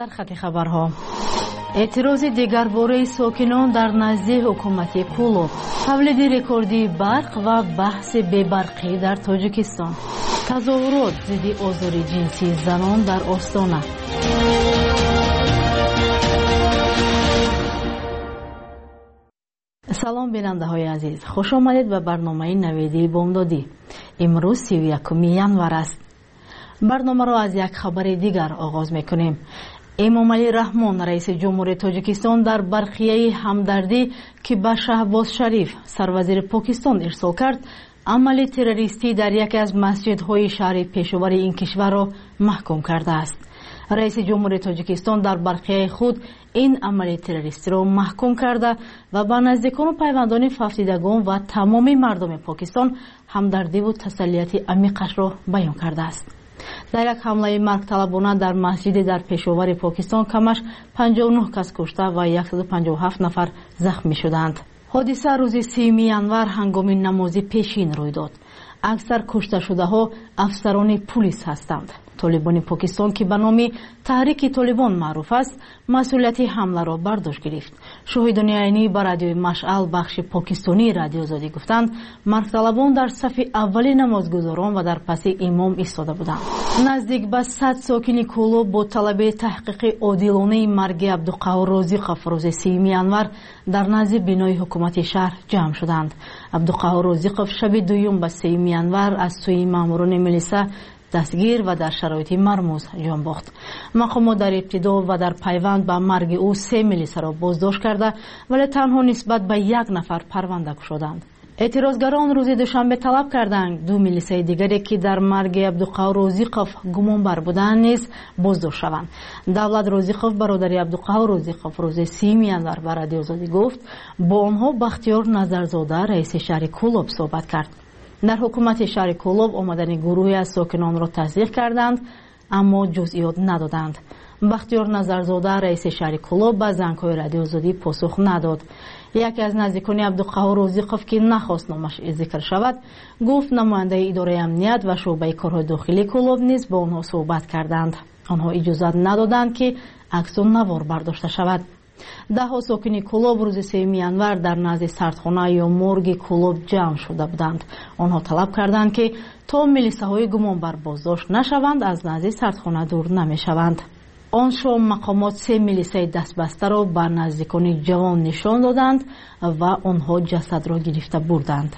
سرخط خبرها. اعتراض دیگرباره ساکنان در نزد حکومت کولو، تولید رکوردی برق و بحث بی‌برقی در تاجیکستان، تظاهرات ضد آزار جنسی زنان در آستانه. سلام بیننده های عزیز، خوش آمدید به برنامه نویدی بامدادی. امروز 31 ینور است. برنامه را از یک خبر دیگر آغاز میکنیم. امامعلی رحمان رئیس جمهوری تاجیکستان در برخیه همدردی که به شهباز شریف سروزیر پاکستان ارسال کرد، عمل تروریستی در یکی از مسجدهای شهر پیشاور این کشور را محکوم کرده است. رئیس جمهوری تاجیکستان در برخیه خود این عمل تروریستی را محکوم کرده و به نزدیکان و پیوندان فاسدگان و تمام مردم پاکستان همدردی و تسلیت عمیقش را بیان کرده است. در یک حمله مرگ طلبانه در مسجد در پیشاور پاکستان کمش 59 کس کشته و 157 نفر زخمی شدند. حادثه روز 3 ینور هنگام نماز پیشین روی داد. اکثر کشته شده ها افسران پلیس هستند. طالبان پاکستان که به نام تحریک طالبان معروف است، مسئولیت حمله را برداشت گرفت. شاهدان عینی به رادیوی مشعل بخش پاکستانی رادیو آزادی گفتند مرگ طلبان در صف اول نمازگزاران و در پس امام ایستاده بودند. نزدیک به 100 ساکن کولو با طلب تحقیق عادلانه مرگ عبدالقهار رازیقوف روز 3 ینور در نزد بینای حکومت شهر جمع شدند. عبدالقهار رازیقوف شب دوم به 3 ینور از سوی ماموران ملیسا دستگیر و در شرایط مرموز جان باخت. مقامات در ابتدا و در پیوند به مرگ او 3 ملیسا را بازداشت کرده ولی تنها نسبت به 1 نفر پرونده گشودند. اعتراضگران روز دوشنبه طلب کردند 2 ملیسای دیگری که در مرگ عبدالقهار رازیقوف گمانبر بودند نیز بازداشت شوند. دولت رازیقوف برادری عبدالقهار رازیقوف روز 3 ینور به رادیو آزادی گفت با آنها بختیار نظرزاده رئیس شهر کولوب صحبت کرد. در حکومت شهر کولوب آمدن گروهی از ساکنان را تصدیق کردند اما جزئیات ندادند. بختیار نظرزاده رئیس شهر کولوب به زنگ‌های رادیو آزادی پاسخ نداد. یکی از نزدیکان عبدالقهار رازیقوف که نخواست نامش ذکر شود گفت نماینده اداره امنیت و شعبه کارهای داخلی کولوب نیز با آنها صحبت کردند. آنها اجازه ندادند که عکس و نوار برداشته شود. 10 ساکن کولوب روز 3 ینور در نزد سردخانه یا مورگ کولوب جمع شده بودند. آنها طلب کردند که تا ملیساهای گمانبر بازداشت نشوند از نزد سردخانه دور نمیشوند. آن شام مقامات 3 ملیسای دستبسته را بر نزدیکان جوان نشان دادند و آنها جسد را گرفته بردند.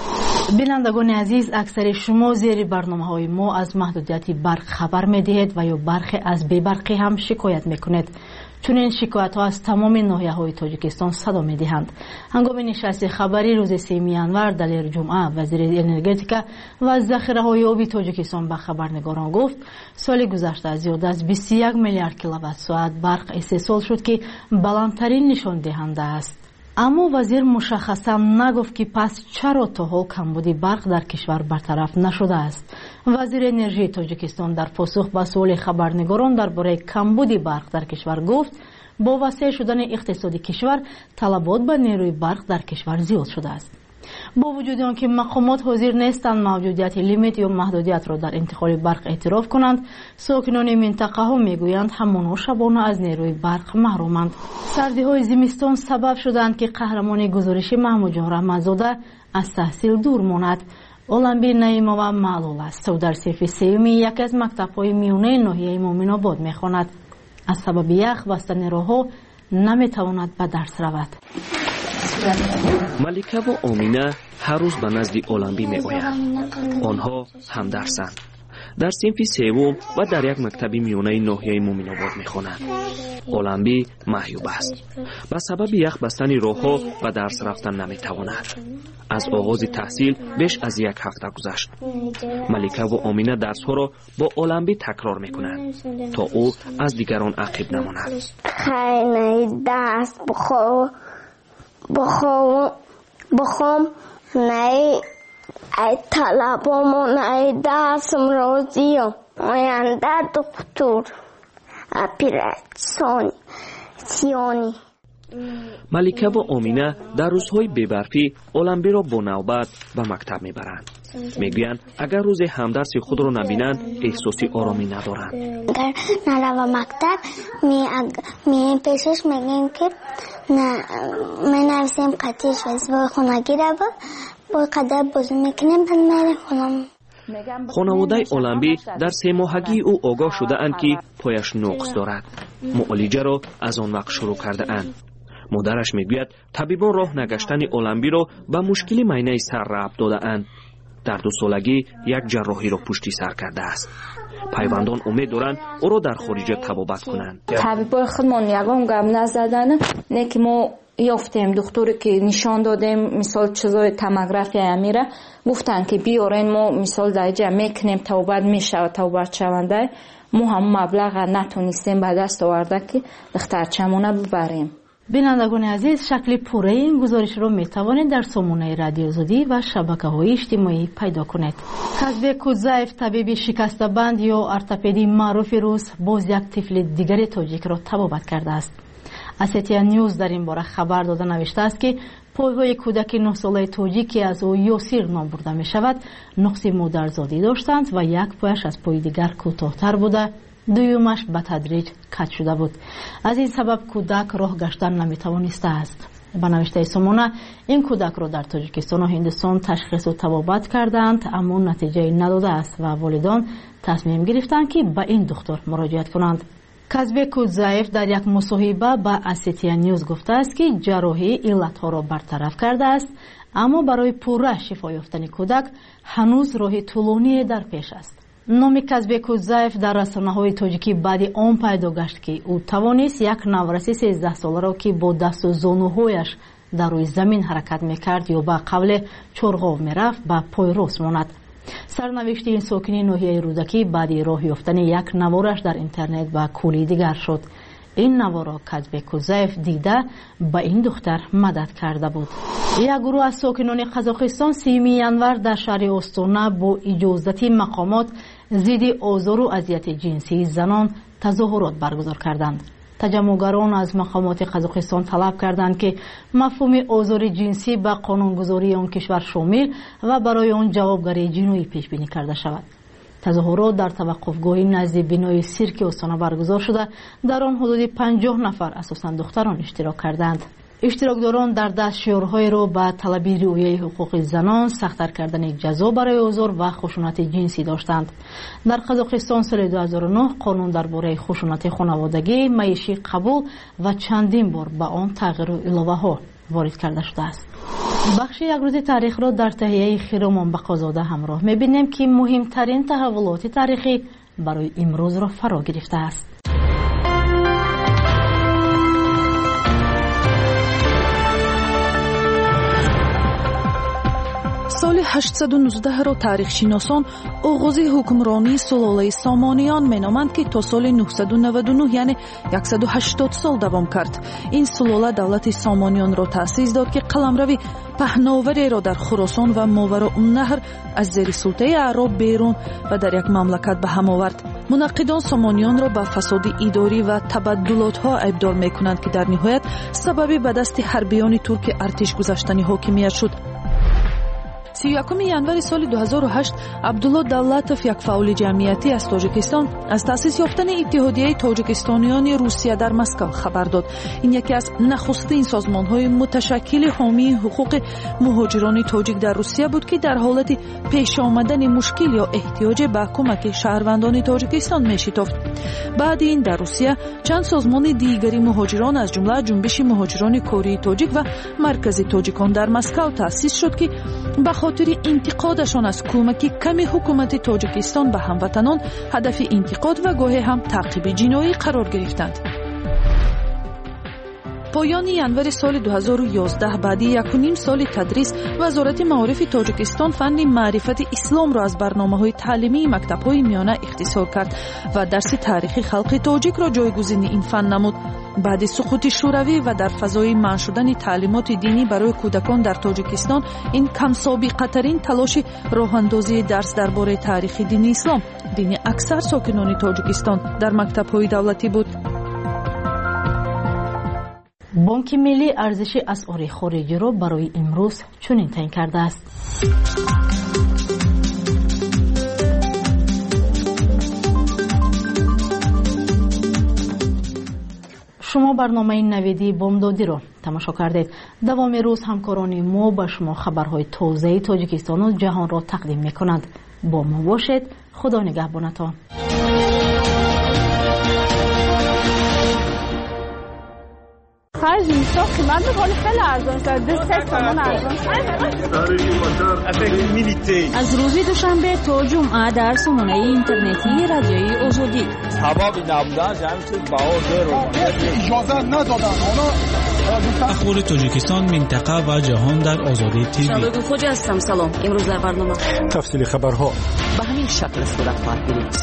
بینندگان عزیز، اکثر شما زیر برنامه‌های ما از محدودیت برق خبر می‌دهید و یا برخی از بی‌برقی هم شکایت می‌کنید. چون این شکایت ها از تمام ناحیه‌های تاجیکستان صدا می‌دهند. هنگام نشست خبری روز 3 ینور دلیر جمعه وزیر انرژتیکا و ذخیره‌های آبی تاجیکستان به خبرنگاران گفت سال گذشته زیاد از 21 میلیارد کیلووات ساعت برق استحصال شد که بلندترین نشان دهنده است. اما وزیر مشخصا نگفت که پس چرا تا حال کمبودی برق در کشور برطرف نشده است. وزیر انرژی تاجیکستان در پاسخ به سوال خبرنگاران درباره کمبودی برق در کشور گفت با وسیع شدن اقتصادی کشور طلبات به نیروی برق در کشور زیاد شده است. با وجود آنکه مقامات حاضر نیستند موجودیت لیمیت یا محدودیت را در انتقال برق اعتراف کنند، ساکنان منطقه ها میگویند همانا شبانه از نیروی برق محرومند. سردی های زمستان سبب شدند که قهرمان گزارش محمود جان رحمتزاده از تحصیل دور ماند. اولنبی نعیمова معلول است. او در صف سوم یکی از مکتب‌های میانه ناحیه مومن‌آباد می‌خواند. از سبب یخ بستن راه‌ها نمی‌تواند به درس رود. ملیکه و آمینه هر روز به نزد اولنبی می‌آیند. آنها همدرسند. در صنف سوم و در یک مکتب میانه ناحیه مومن‌آباد می‌خوانند. اولنبی محجوب است. به سبب یخ بستن راه‌ها و درس رفتن نمی‌تواند. از آغاز تحصیل بیش از 1 هفته گذشت. ملیکه و آمینه درس‌ها را با اولنبی تکرار می‌کنند تا او از دیگران عقب نماند. خیلی درس بخوام نه ای طلبامون ای درسم روزیم آینده دکتر اپریسیونی. ملیکه و آمینه در روزهای بی‌برفی اولنبی را با نوبت به مکتب میبرند. میگویند اگر روز همدرس خود را نبینند احساس آرامی ندارند. اگر نروم مکتب می پیشش میگیم که می نویسیم قطعش و خونگی را با قدر بازی میکنیم و میره خونم. خانواده اولمبی در 3 ماهگی او آگاه شده اند که پایش نقص دارد. معالجه را از آن وقت شروع کرده اند. مادرش میگوید طبیبان راه نگشتن اولمبی را به مشکل معاینه سر ربط داده اند. در 2 سالگی یک جراحی را پشتی سر کرده است. پیوندان امید دارند او را در خارج طبابت کنند. طبیبای خودمان یگان گپ نزدن، نه که ما یافتیم دکتری که نشان دادیم مثال چیزای توموگرافی میره گفتن که بیارین ما مثال درجه میکنیم توبت میشه توبت شونده ما هم مبلغ نتونستیم به دست آورده که دخترچمونه ببریم. بینندگان عزیز، شکل پوره این گزارش را می توانید در سامانه رادیو آزادی و شبکه‌های اجتماعی پیدا کنید. کازبек کودزاев طبیب شکسته بند یا ارتوپدی معروف روس باز یک طفل دیگر تاجیک را طبابت کرده است. اسیتیا نیوز در این باره خبر داده نوشته است که پایهای کودک 9 ساله تاجیک که از او یاسیر نام برده می شود نقص مادرزادی داشتند و یک پایش از پای دیگر کوتاه‌تر بوده، دویمش به تدریج کج شده بود. از این سبب کودک راه گشتن نمی توانسته است. به نوشته سامانه این کودک را در تاجیکستان و هندوستان تشخیص و طبابت کردند اما نتیجه نداده است و والدان تصمیم گرفتند که به این دکتر مراجعت کنند. کازبек کودزاев در یک مصاحبه با اسیتیا نیوز گفته است که جراحی علتها را برطرف کرده است اما برای پوره شفا یافتن کودک هنوز راه طولانی در پیش است. نام کازبек کودزاев در رسانه‌های تاجیکی بعد آن پیدا گشت که او توانست یک نورسی 13 ساله را که با دست و زانوهایش در روی زمین حرکت میکرد یا به قبل چرغاو میرفت به پای راست ماند. سرنوشت این ساکن ناحیه رودکی بعد راه یافتن یک نوارش در اینترنت به کولی دیگر شد. این نوارا کازبek کودزاев دیده به این دختر مدد کرده بود. یک گروه از ساکنان قزاقستان 3 ینور در شهر استانا با اجازت مقامات ضد آزار و اذیت جنسی زنان تظاهرات برگزار کردند. تجمعگران از مقامات قزاقستان طلب کردند که مفهوم آزار جنسی به قانونگذاری آن کشور شامل و برای آن جوابگری جنایی پیش بینی کرده شود. تظاهرات در توقفگاهی نزد بینای سیرک استانا برگزار شده. در آن حدود 50 نفر اساساً دختران اشتراک کردند. اشتراکداران در دست شعارهای را به طلب رعایت حقوق زنان، سخت‌تر کردن جزا برای آزار و خشونت جنسی داشتند. در قزاقستان سال 2009 قانون درباره خشونت خانوادگی، معیشی قبول و چندین بار به آن تغییر و الوه‌ها وارد کرده شده است. بخش یک روز تاریخ را در تهیه خیرمان بقازاده همراه می‌بینیم که مهمترین تحولات تاریخی برای امروز را فرا گرفته است. سال 819 را تاریخشناسان آغاز حکمرانی سلاله سامانیان مینامند که تا سال 999 یعنی 180 سال دوام کرد. این سلاله دولت سامانیان را تأسیس داد که قلمروی پهناوری را در خراسان و ماوراءالنهر از زیر سلطه اعراب بیرون و در یک مملکت به هم آورد. منقدان سامانیان را به فساد اداری و تبدلات ها ابدال میکنند که در نهایت سببی به دست حربیان ترک ارتش گذاشتن حاکمیت شد. 31 январи соли 2008 عبدالله давлатов як фаъоли ҷамъиятӣ аз тоҷикистон аз таъсис ёфтани иттиҳодияи тоҷикистониёни русия дар москав хабар дод. ин яке аз нахустин созмонҳои муташаккили ҳомии ҳуқуқи муҳоҷирони тоҷик дар русия буд ки дар ҳолати пешомадани мушкил ё эҳтиёҷе ба кӯмаки шаҳрвандони тоҷикистон мешитофт. баъди ин дар русия чанд созмони дигари муҳоҷирон аз ҷумла ҷунбиши муҳоҷирони кории тоҷик ва маркази тоҷикон дар москав таъсис шуд ки ба хотири интиқодашон аз кӯмаки ками ҳукумати тоҷикистон ба ҳамватанон ҳадафи интиқод ва гоҳе ҳам таъқиби ҷиноӣ қарор гирифтанд. поёни январи соли 2011 баъди 1.5 соли тадрис вазорати маорифи тоҷикистон фанни маърифати исломро аз барномаҳои таълимии мактабҳои миёна ихтисор кард ва дарси тарихи халқи тоҷикро ҷойгузини ин фан намуд. баъди суқути шӯравӣ ва дар фазои манъ шудани таълимоти динӣ барои кӯдакон дар тоҷикистон ин камсобиқатарин талоши роҳандозии дарс дар бораи таърихи дини ислом, дини аксар сокинони тоҷикистон дар мактабҳои давлатӣ буд. بانک ملی ارزش اسعار خارجی را برای امروز چنین تعیین کرده است. شما برنامه نویدی بامدادی رو تماشا کردید. دوام روز همکاران ما به شما خبرهای تازه تاجیکستان و جهان را تقدیم میکنند. با ما باشید. خدا نگهبانتان. خرج میشه قیمت بکنه خیلی ارزان شده. 3 تومان ارزان شده. از روز دوشنبه تا جمعه در سامانه اینترنتی رادیوی آزادی. سبب نبودنش همین باور رو اجازه ندادن. اخبار تاجیکستان، منطقه و جهان در آزادی تیوی. شباب خوش هستم. سلام. امروز در برنامه تفصیل خبرها به همین شکل صورت خواهد گرفت.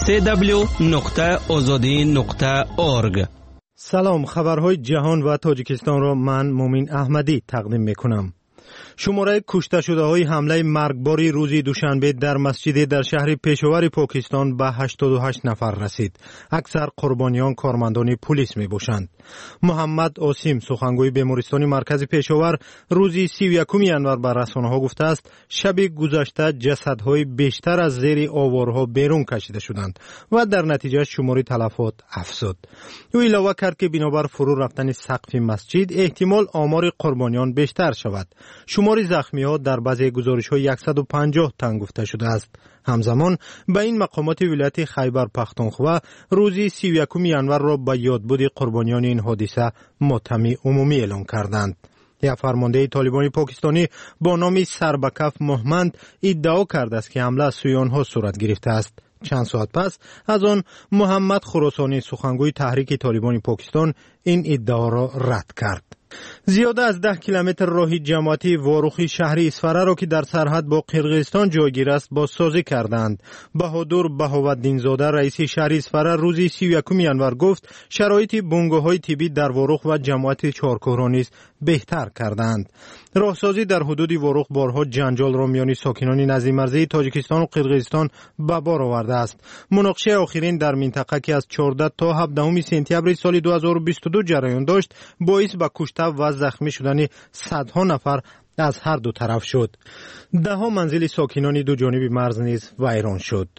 www.azadi.org. سلام، خبرهای جهان و تاجیکستان را من مومین احمدی تقدیم میکنم. شماره کشته شده های حمله مرگباری روز دوشنبه در مسجد در شهر پشاور پاکستان به 88 نفر رسید. اکثر قربانیان کارمندان پلیس می باشند. محمد آسیم، سخنگوی بیمارستان مرکز پشاور، روز 31 ینور به رسانه ها گفته است شب گذشته جسدهای بیشتر از زیر آوارها بیرون کشیده شدند و در نتیجه شماره تلفات افزود. او علاوه کرد که بنابر فرو رفتن سقف مسجد احتمال آمار قربانیان بیشتر شود. شمار زخمی ها در بعضی گزارش ها 150 تن گفته شده است. همزمان به این مقامات ولایت خیبر پختونخوا روز 31 ینور را به یادبود قربانیان این حادثه ماتم عمومی اعلام کردند. یک فرمانده طالبان پاکستانی با نام سربکف محمد ادعا کرده است که حمله از سوی آنها صورت گرفته است. چند ساعت پس از آن محمد خراسانی، سخنگوی تحریک طالبان پاکستان، این ادعا را رد کرد. زیاده از 10 کیلومتر راه جماعتی واروخی شهری اسفره را که در سرحد با قرقیزستان جایگیر است بازسازی کردند. بهادر بهاوالدین زاده، رئیس شهر اسفره، روز 31 ینور گفت شرایط بنگاه‌های طبی در واروخ و جماعت چهارکوه را نیز بهتر کردند. راهسازی در حدود واروخ بارها جنجال را میان ساکنان نزدیک مرزی تاجیکستان و قرقیزستان به بار آورده است. مناقشه آخرین در منطقه که از 14 تا 17 سپتامبر سال 2022 جریان داشت باعث به کشته و زخمی شدن صدها نفر از هر دو طرف شد. دهها منزل ساکنان دو جانب مرز نیز ویران شد.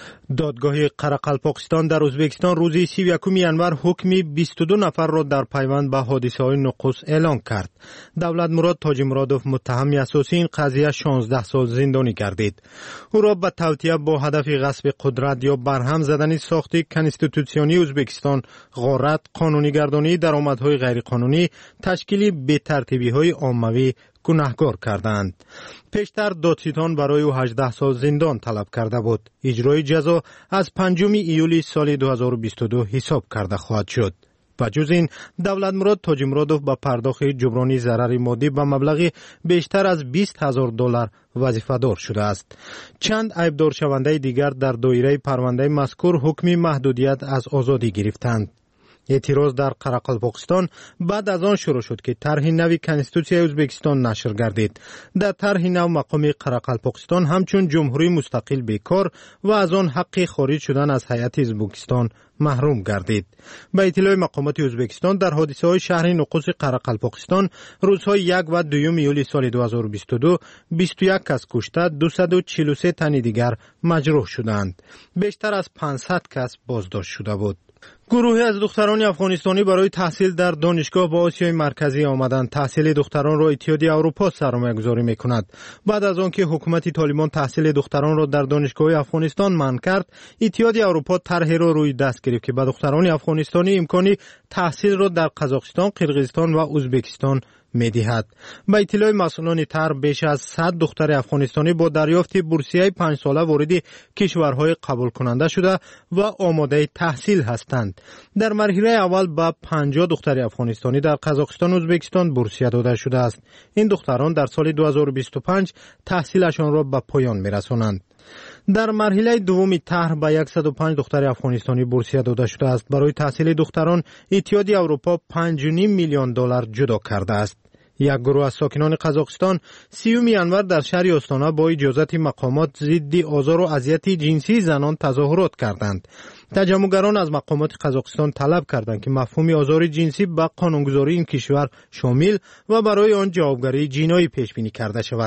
دادگاه قرقلپاکستان در ازبکستان روز 31 ینور حکم 22 نفر را در پیوند به حادثه‌های نقص اعلان کرد. دولت مراد تاج مرادوف، متهم اساسی این قضیه، 16 سال زندانی گردید. او را به توطئه با هدف غصب قدرت یا برهم زدن ساخت کنستیتوسیونی ازبکستان، غارت، قانونی گردانی درآمدهای غیرقانونی، تشکیل بی‌ترتیبی‌های عمومی گناهکار کردند. پیشتر دادستان برای او 18 سال زندان طلب کرده بود. اجرای جزا از 5 ایولی سال 2022 حساب کرده خواهد شد. و جز این، دولت مراد تاج مرادوف با پرداخت جبرانی ضرر مادی به مبلغ بیشتر از $20,000 وظیفه دار شده است. چند عیبدار شونده دیگر در دایره پرونده مذکور حکم محدودیت از آزادی گرفتند. اعتراض در قرقلپاکستان بعد از آن شروع شد که طرح نوی کنستیتوسیون ازبکستان نشر گردید. در طرح نو مقام قرقلپاکستان همچون جمهوری مستقل بیکار و از آن حق خارج شدن از هیئت ازبکستان محروم گردید. به اطلاع مقامات ازبکستان در حادثه های شهر نقوص قرقلپاکستان روزهای 1 و 2 ایولی سال 2022 21 کس کشته، 243 تن دیگر مجروح شدند. بیشتر از 500 کس بازداشت شده بود. گروهی از دختران افغانستانی برای تحصیل در دانشگاه با آسیای مرکزی آمدند. تحصیل دختران را اتحادیه اروپا سرمایه‌گذاری می‌کند. بعد از آنکه حکومت طالبان تحصیل دختران را در دانشگاه افغانستان منع کرد، اتحادیه اروپا طرحی را روی دست گرفت که به دختران افغانستانی امکانی تحصیل را در قزاقستان، قرقیزستان و ازبکستان می‌دهد. به اطلاع مسئولان طرح بیش از 100 دختر افغانستانی با دریافت بورسیه 5 ساله وارد کشورهای قبول کننده شده و آماده تحصیل هستند. در مرحله اول به 50 دختر افغانستانی در قزاقستان و ازبکستان بورسیه داده شده است. این دختران در سال 2025 تحصیلشان را به پایان می‌رسانند. در مرحله دوم طرح به 105 دختر افغانستانی بورسیه داده شده است. برای تحصیل دختران اتحادیه اروپا $5.5 میلیون جدا کرده است. یک گروه از ساکنان قزاقستان 30 ینور در شهر آستانه با اجازت مقامات ضد آزار و اذیت جنسی زنان تظاهرات کردند. تجمعگران از مقامات قزاقستان طلب کردند که مفهوم آزار جنسی به قانونگذاری این کشور شامل و برای آن جوابگری جنایی پیش بینی کرده شود.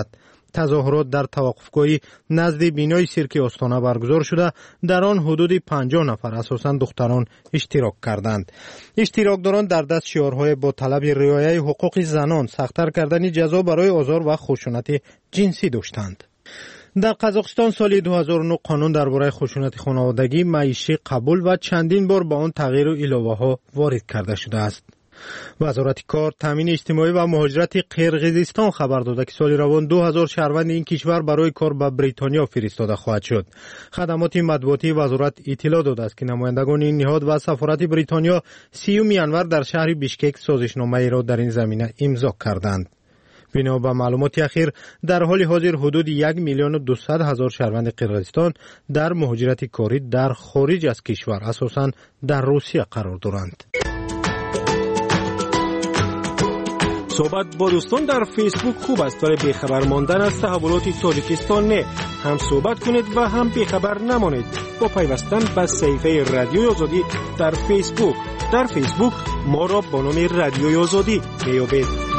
تظاهرات در توقفگاهی نزد بینای سیرک استانه برگزار شده. در آن حدود 50 نفر اساساً دختران اشتراک کردند. اشتراکداران در دست شعارهای با طلب رعایت حقوق زنان، سخت‌تر کردن جزا برای آزار و خشونت جنسی داشتند. در قزاقستان سال 2009 قانون درباره خشونت خانوادگی معیشی قبول و چندین بار با آن تغییر و علاوه‌ها وارد کرده شده است. وزارت کار، تامین اجتماعی و مهاجرت قرقیزستان خبر داده که سال روان 2000 شهروند این کشور برای کار به بریتانیا فرستاده خواهد شد. خدمات مطبوعاتی وزارت اطلاع داده است که نمایندگان این نهاد و سفارت بریتانیا 30 ینور در شهر بیشکک سازشنامه‌ای را در این زمینه امضا کردند. بنا به معلومات اخیر در حال حاضر حدود 1,200,000 شهروند قرقیزستان در مهاجرت کاری در خارج از کشور اساساً در روسیه قرار دارند. صحبت با دوستان در فیسبوک خوب است، ولی بیخبر ماندن از تحولات تاجیکستان نه. هم صحبت کنید و هم بیخبر نمانید با پیوستن به صفحه رادیوی آزادی در فیسبوک. در فیسبوک ما را با نام رادیوی آزادی میابید.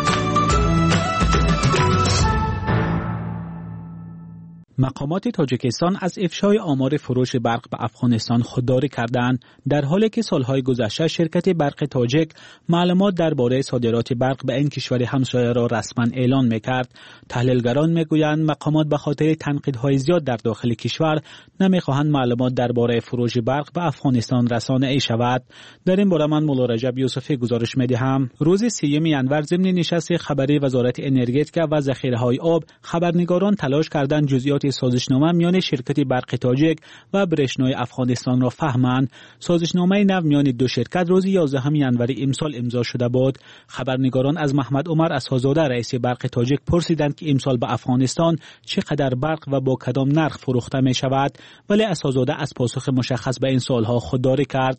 مقامات تاجیکستان از افشای آمار فروش برق به افغانستان خودداری کردند، در حالی که سالهای گذشته شرکت برق تاجیک معلومات درباره صادرات برق به این کشور همسایه را رسما اعلان میکرد. تحلیلگران میگویند مقامات به خاطر تنقیدهای زیاد در داخل کشور نمیخواهند معلومات درباره فروش برق به افغانستان رسانه ای شود. در این باره من مولا رجب یوسفی گزارش میدهم. روز 3 ینور ضمن نشست خبری وزارت انرژتیک و ذخیره‌های آب، خبرنگاران تلاش کردند جزئیات سازشنامه میان شرکت برق تاجیک و برشنای افغانستان را فهمند. سازشنامه نو میان دو شرکت روز 11 ینور امسال امضا شده بود. خبرنگاران از محمد عمر اسحاق‌زاده رئیس برق تاجیک پرسیدند که امسال به افغانستان چقدر برق و با کدام نرخ فروخته می شود، ولی اسحاق‌زاده از پاسخ مشخص به این سوالها خودداری کرد.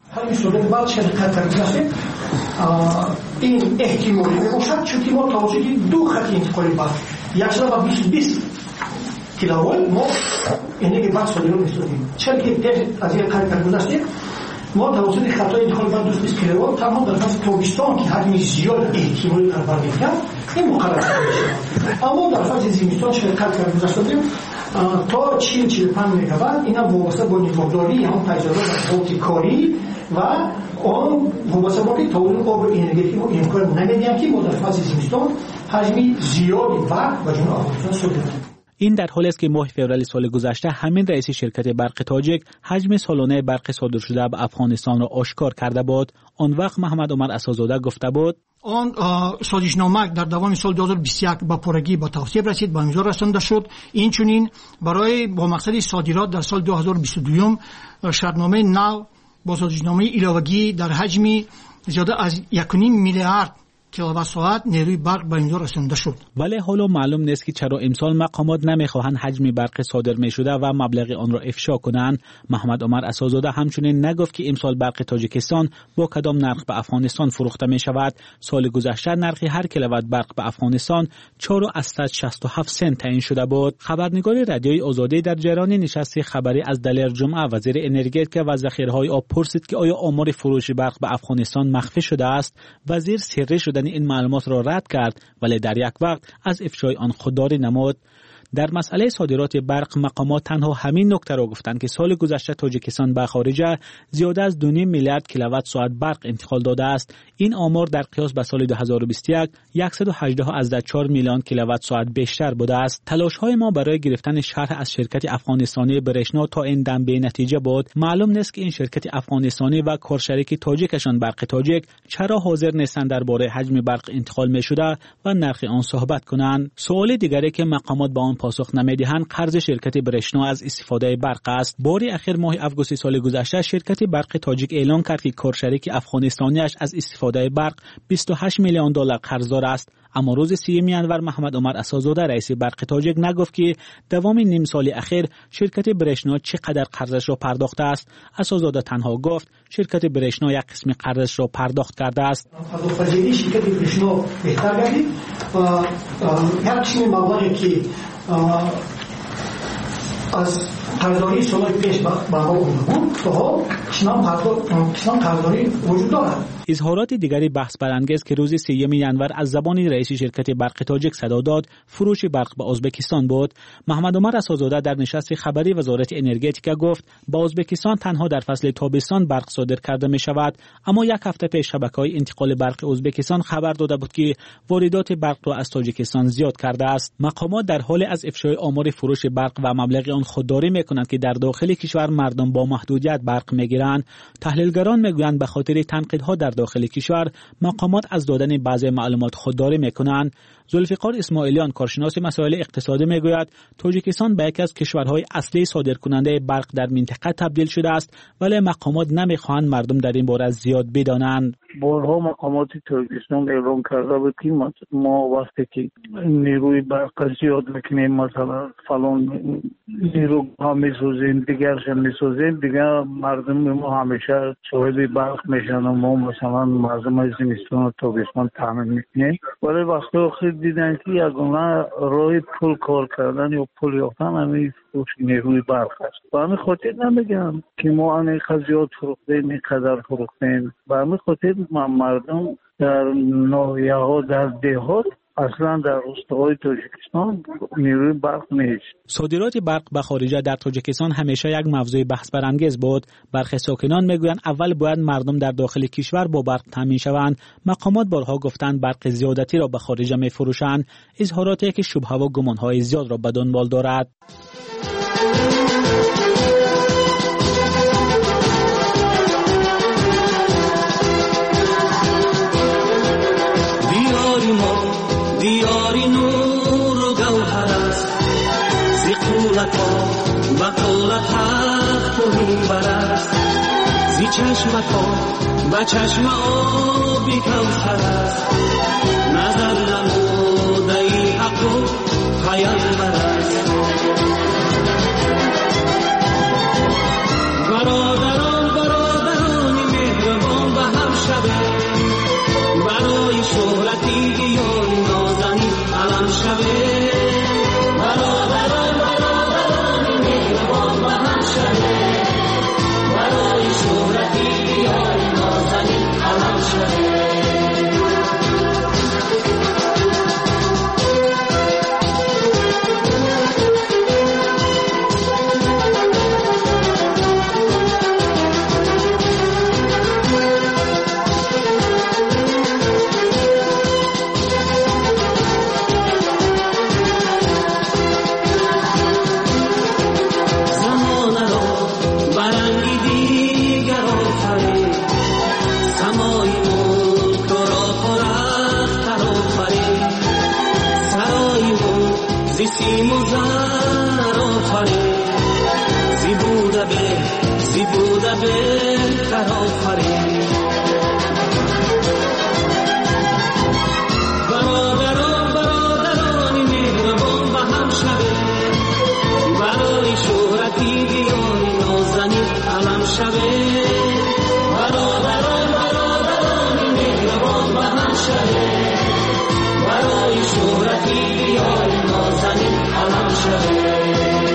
این احتمالی میباشد چون که ما توسط دو خط انتقالی برق 120 کیلووات ما انرژی برق صادرات می‌سازیم. چرا که از این قرار گذشته ما توسط خطای انتقال برق 220 کیلووات تمام در فصل تابستان که حجم زیاد احتمالی در برق می‌کرد این مقرر شده. اما در فصل زمستان چه قرار گذشته تا 40-45 مگاوات اینا وابسته با نگهداری هم تجهیزات و کاری و آن وابسته با تولید آب انرژی رو امکان نمیدیم که ما در فصل زمستان حجم زیادی برق و جون افغانستان صادر. این در حالی است که ماه فوریه سال گذشته همین رئیس شرکت برق تاجیک حجم سالانه برق صادر شده به افغانستان را آشکار کرده بود. آن وقت محمد عمر اسحاق‌زاده گفته بود آن سازشنامه در دوام سال 2021 با پرگی با توصیه رسید، با امضا رسانده شد. این چنین برای با مقصد صادرات در سال 2022 شرطنامه نو با سازشنامه علاوگی در حجم زیاده از 1.5 میلیارد کیلووات ساعت نیروی برق به اینجا رسانده شد. ولی حالا معلوم نیست که چرا امسال مقامات نمیخواهند حجم برق صادر میشده و مبلغ آن را افشا کنند. محمد عمر اسحاق‌زاده همچنین نگفت که امسال برق تاجیکستان با کدام نرخ به افغانستان فروخته می شود. سال گذشته نرخ هر کیلووات برق به افغانستان 4.67 سنت تعیین شده بود. خبرنگار رادیوی آزادی در جریان نشست خبری از دلیر جمعه وزیر انرژتیک و ذخیره‌های آب پرسید که آیا آمار فروش برق به افغانستان مخفی شده است. وزیر سری شدن این معلومات را رد کرد، ولی در یک وقت از افشای آن خودداری نمود. در مسئله صادرات برق مقامات تنها همین نکته را گفتند که سال گذشته تاجیکستان به خارج زیاده از 2.5 میلیارد کیلووات ساعت برق انتقال داده است. این آمار در قیاس به سال 2021 118.4 میلیون کیلووات ساعت بیشتر بوده است. تلاش‌های ما برای گرفتن شرح از شرکت افغانستانی برشنا تا این دم به نتیجه بود. معلوم نیست که این شرکت افغانستانی و کارشریک تاجیکشان برق تاجیک چرا حاضر نیستند درباره حجم برق انتقال می‌شده و نرخ آن صحبت کنند. سوال دیگری که مقامات با آن پاسخ نمیدهند قرض شرکت برشنا از استفاده برق است. بار اخیر ماه آگوست سال گذشته شرکت برق تاجیک اعلان کرد که کارشریک افغانستانیش از استفاده برق 28 میلیون دلار قرضدار است. اما روز 3 ینور محمد عمر اسحاق‌زاده رئیس برق تاجیک نگفت که دوام نیم سال اخیر شرکت برشنا چقدر قرضش را پرداخته است. اسحاق‌زاده تنها گفت شرکت برشنا یک قسم قرضش را پرداخت کرده است. پرداخت شرکت برشنا بهتر گردید و یک قسم مبلغی که از قرضداری سالهای پیش به ما بود تو کسان قرضداری وجود دارد. اظهارات دیگری بحث برانگیز که روز 3 ژانویه از زبان رئیس شرکت برق تاجیک صدا داد فروش برق به ازبکستان بود. محمد عمر اساس‌زاده در نشست خبری وزارت انرژتیک گفت با ازبکستان تنها در فصل تابستان برق صادر کرده می شود، اما یک هفته پیش شبکه‌های انتقال برق ازبکستان خبر داده بود که واردات برق را از تاجیکستان زیاد کرده است. مقامات در حال از افشای آمار فروش برق و مبلغ آن خودداری می‌کنند که در داخل کشور مردم با محدودیت برق می‌گیرند. تحلیلگران می‌گویند به خاطر تنقیدها در داخل کشور مقامات از دادن بعضی معلومات خودداری می‌کنند. ذوالفقار اسماعیلیان کارشناس مسائل اقتصادی می‌گوید تاجیکستان به یکی از کشورهای اصلی صادرکننده برق در منطقه تبدیل شده است، ولی مقامات نمی‌خواهند مردم در این باره زیاد بدانند. بارها مقامات تاجیکستان اعلام کرده بود که ما وقتی که نیروی برق زیاد میکنیم مثلا فلان نیروها میسازیم دیگرش میسازیم دیگر مردم ما همیشه صاحب برق میشن و ما مثلا مردم از زمستان و تابستان تامین میکنیم، ولی وقتی آخر دیدن که یگانه راه پول کار کردن یا پول یافتن همین فروش نیروی برق است. به همین خاطر نمیگم که ما اینقدر زیاد فروختیم اینقدر فروختیم، به همین خاطر مردم در ناحیه‌ها در دهات اصلا در روستاهای تاجیکستان نیروی برق نیست. صادرات برق به خارج در تاجیکستان همیشه یک موضوع بحث برانگیز بود. برخی ساکنان میگویند اول باید مردم در داخل کشور با برق تامین شوند. مقامات بارها گفتند برق زیادتی را به خارج میفروشند، اظهاراتی که شبهه و گمانهای زیاد را به دنبال دارد. دیاری نور و گوهر است زی قولت ها و قولت حق و میبر است زی چشمت ها و چشم آبی کوثر است نظر نموده ای حق و پیامبر است. برادرانی مهربان به هم شده برای شهرتی دیاری نازنی علم شده. برادرانی مهربان به هم شده برای شهرتی دیاری نازنی علم شده. برادرانی مهربان به هم شده برای شهرتی دیاری نازنی علم شده. برادرانی مهربان به هم شده برای شهرتی دیاری نازنی علم شده.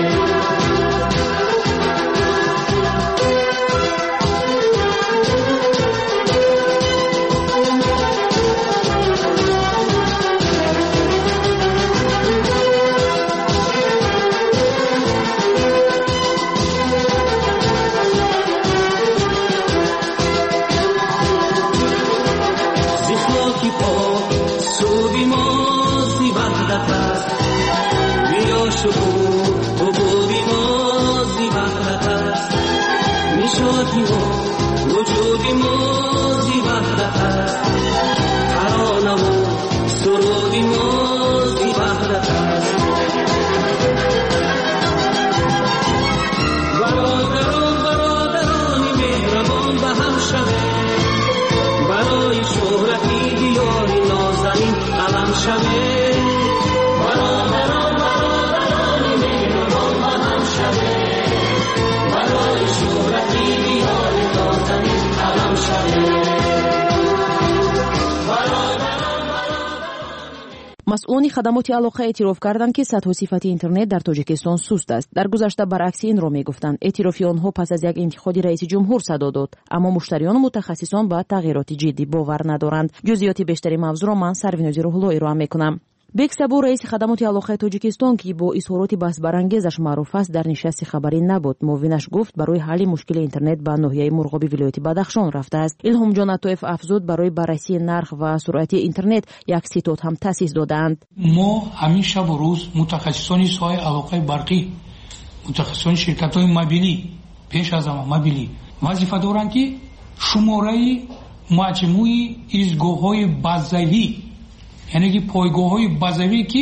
وجودی موزی وحدت است ترانه و سرودی موزی وحدت است. برادرانی مهربان به هم شده برای شهرتی دیاری نازنین علم شده. برادرانی مهربان به هم شده برای شهرتی دیاری نازنین مسئولان خدمات علاقه اعتراف کردند که سطح و صفت اینترنت در تاجیکستان سست است. در گذشته برعکس این را میگفتند. اعترافی آنها پس از یک انتخاب رئیس جمهور صدا داد، اما مشتریان و متخصصان به تغییرات جدی باور ندارند. جزئیات بیشتری موضوع را من سروینوزی روح‌الله ارائه میکنم. بکسابو رئیس خدمات علاقه تاجیکستان که با اظهارات بحث برانگیزش معروف است در نشست خبری نبود. معاونش گفت برای حل مشکل اینترنت به ناحیه مرغابی ولایت بدخشان رفته است. الهام جان عطایف افزود برای بررسی نرخ و سرعت اینترنت یک ستاد هم تأسیس دادند. ما همیشه و روز متخصصان ساحه علاقه برقی، متخصصان شرکت‌های موبیلی، پیش از همه موبیلی وظیفه دارند که شماره مجموعی ایستگاه‌های بازاری، یعنی که پایگاه‌های بازاری که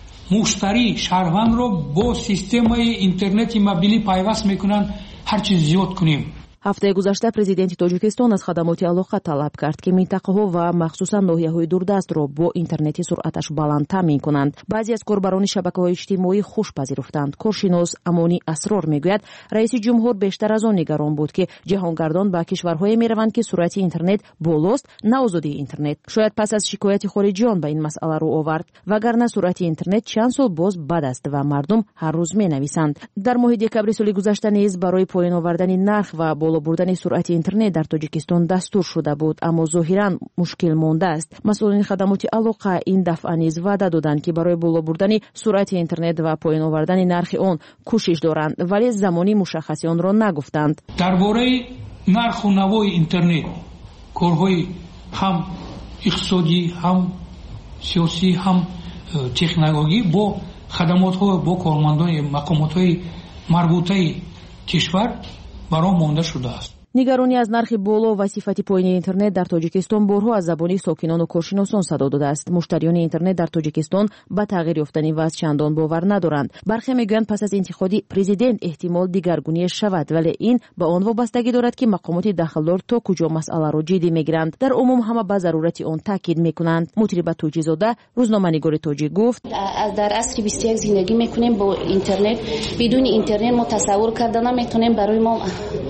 مشتری شهروند را با سیستم اینترنت موبیلی پیوست میکنند هرچی زیاد کنیم. هفته گذشته پرزیدنت تاجیکستان از خدمات علاقه طلب کرد که منطقه‌ها و مخصوصا ناحیه‌های دوردست را با اینترنت سرعتش بلند تامین کنند. بعضی از کاربران شبکه‌های اجتماعی خوش پذیرفتند. کارشناس امانی اسرار میگوید رئیس جمهور بیشتر از آن نگران بود که جهانگردان به کشورهای میروند که سرعت اینترنت بالاست، نه آزادی اینترنت. شاید پس از شکایت خارجیان به این مسئله رو آورد، وگرنه سرعت اینترنت چند سال باز بد است و مردم هر روز مینویسند. در ماه دکبر سال گذشته نیز برای پایین آوردن نرخ و بالا بردن سرعت اینترنت در تاجیکستان دستور شده بود، اما ظاهرا مشکل مانده است. مسئولان خدمات علاقه این دفعه نیز وعده دادند که برای بالا بردن سرعت اینترنت و پایین آوردن نرخ آن کوشش دارند، ولی زمانی مشخصی آن را نگفتند. درباره نرخ و نوای اینترنت کارهای هم اقتصادی، هم سیاسی، هم تکنولوژی با خدمات‌ها با کارمندان مقامات‌های مربوطه کشور برای مانده شده است. نگرانی از نرخ بالا و صفت پایین اینترنت در تاجیکستان بارها از زبان ساکنان و کارشناسان صدا داده است. مشتریان اینترنت در تاجیکستان به تغییر یافتن وضع چندان باور ندارند. برخی میگویند پس از انتخاب پرزیدنت احتمال دیگرگونی شود، ولی این به آن وابستگی دارد که مقامات داخلدار تا کجا مسئله را جدی میگیرند. در عموم همه به ضرورت آن تاکید میکنند. مطرب توجیزاده روزنامه‌نگار تاجیک گفت در عصر 21 زندگی میکنیم با اینترنت. بدون اینترنت ما تصور کردن نمیتونیم. برای ما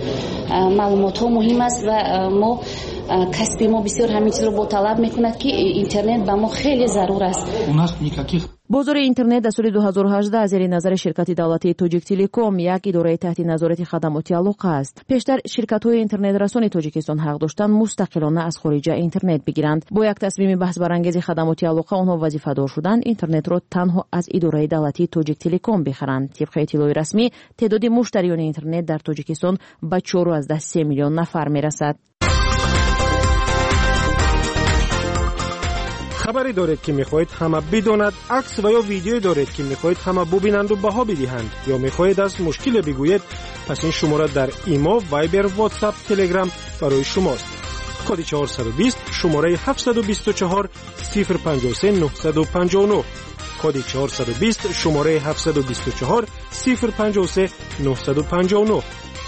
معلومات ها مهم است و ما کسب ما بسیار همین چیز رو با طلب میکند که اینترنت به ما خیلی ضرور است. بازار اینترنت در سال 2018 از زیر نظر شرکت دولتی تاجیک تلکوم یک اداره تحت نظارت خدمات علاقه است. پیشتر شرکت‌های اینترنت رسانی تاجیکستان حق داشتند مستقلانه از خارج اینترنت بگیرند. با یک تصمیم بحث برانگیز خدمات علاقه آنها وظیفه دار شدند اینترنت را تنها از اداره دولتی تاجیک تلکوم بخرند. طبق اطلاع رسمی تعداد مشتریان اینترنت در تاجیکستان به 4.3 میلیون نفر میرسد. خبری دارید که میخواهید همه بداند، عکس و یا ویدیویی دارید که میخواهید همه ببینند و بها بدهند، یا میخواهید از مشکل بگویید، پس این شماره در ایما، وایبر، واتساپ، تلگرام برای شماست. کد 420 شماره 724 053 959. کد 420 شماره 724 053 959.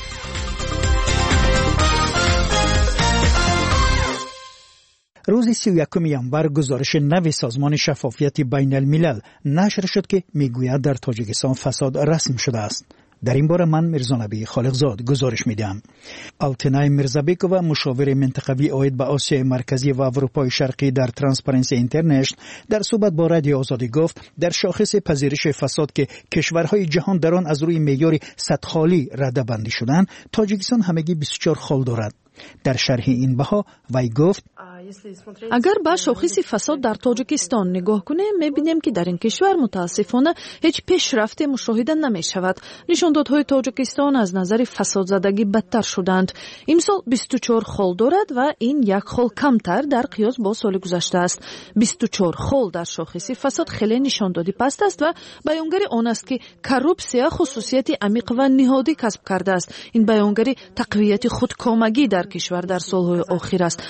روز 31 ینور گزارش نوی سازمان شفافیت بین الملل نشر شد که میگوید در تاجیکستان فساد رسم شده است. در این باره من میرزانبی خالقزاد گزارش میدم. آلتنای میرزابیکووا مشاور منطقوی عاید به آسیای مرکزی و اروپای شرقی در ترانسپرنسی اینترنشنال در صحبت با رادیو آزادی گفت در شاخص پذیرش فساد که کشورهای جهان در آن از روی معیار صد خالی رده بندی شدند، تاجیکستان همگی 24 خال دارد. در شرح این بها وی گفت اگر به شاخص فساد در تاجیکستان نگاه کنیم میبینیم که در این کشور متاسفانه هیچ پیشرفتی مشاهده نمی شود. نشاندادهای تاجیکستان از نظر فساد زدگی بدتر شدند. امسال 24 خال دارد و این یک خال کمتر در قیاس با سال گذشته است. 24 خال در شاخص فساد خیلی نشاندادی پست است و بیانگری آن است که کروپسیا خصوصیت عمیق و نهادی کسب کرده است. این بیانگری تقویت خودکامگی در کشور در سالهای آخر است.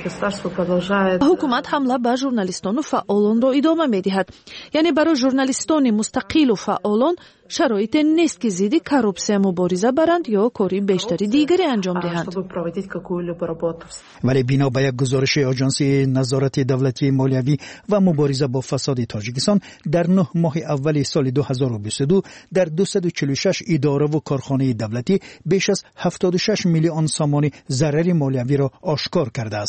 حکومت حمله به ژورنالیستان و فعالان را ادامه می‌دهد. یعنی برای ژورنالیستان مستقل و فعالان شرایط نیست که ضد کروپسیا مبارزه برند یا کاری بیشتری دیگری انجام دهند. ولی بنا به یک گزارش آژانسی نظارت دولتی مالیوی و مبارزه با فساد تاجیکستان در 9 ماه اول سال 2022 در 246 اداره و کارخانه دولتی بیش از 76 میلیون سامان ضرر مالیوی را آشکار کرده است.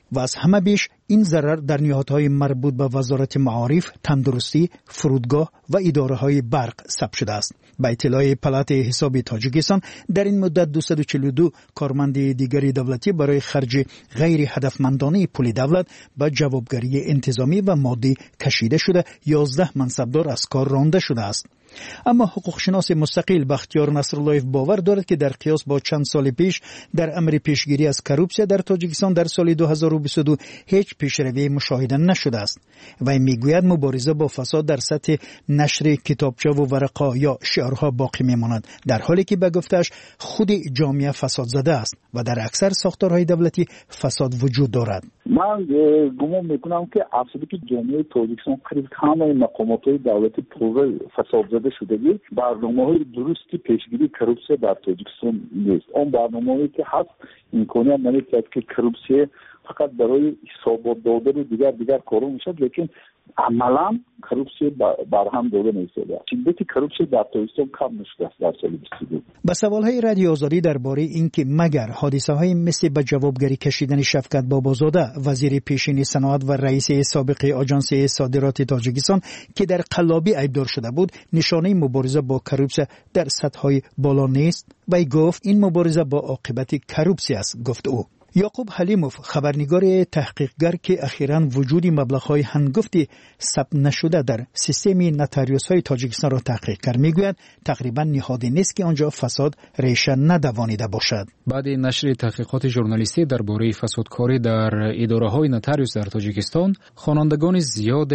و از همه بیش این ضرر در نهادهای مربوط به وزارت معارف، تندرستی، فرودگاه و اداره‌های برق ثبت شده است. با اطلاع پلات حساب تاجیکستان در این مدت 242 کارمند دیگری دولتی برای خرج غیر هدفمندانه پول دولت به جوابگری انتظامی و مادی کشیده شده، 11 منصبدار از کار رانده شده است. اما حقوقشناس مستقل بختیار نصراللهیف باور دارد که در قیاس با چند سال پیش در امر پیشگیری از کروپسیا در تاجیکستان در سال 2022 هیچ پیشروی مشاهده نشده است. و میگوید مبارزه با فساد در سطح نشر کتابچه و ورقا یا شعارها باقی میماند، در حالی که به گفتش خود جامعه فساد زده است و در اکثر ساختارهای دولتی فساد وجود دارد. من گمان میکنم که اصلی که جامعه تاجیکستان قریب همه مقامات دولتی پر فساد زده شده. برنامه‌های درستی پیشگیری کروپسیا در تاجیکستان نیست. اون برنامه‌ای که هست امکانیت ندارد که کروپسیا فقط برای حسابات دادن دیگر کارو میشه، لیکن عملا کروپسیا برهم داده نمیشه. شدت کروپسیا در تاجیکستان کم نشده است در سال 22. با سوالهای رادیو آزادی درباره اینکه مگر حادثه‌های مثل به جوابگری کشیدن شفقت بابازاده وزیر پیشین صنعت و رئیس سابق آژانس صادرات تاجیکستان که در قلابی عیبدار شده بود نشانه مبارزه با کروپسیا در سطح‌های بالا نیست، و گفت این مبارزه با عاقبت کروپسیا است. گفت او. یعقوب حلیموف خبرنگار تحقیقگر که اخیراً وجود مبلغ‌های هنگفتی ثبت نشده در سیستم نوتاریوس‌های تاجیکستان را تحقیق کرد، میگوید تقریباً نهادی نیست که آنجا فساد ریشه ندوانیده باشد. بعد نشر تحقیقات ژورنالیستی درباره فسادکاری در اداره‌های نوتاریوس در تاجیکستان، خوانندگان زیاد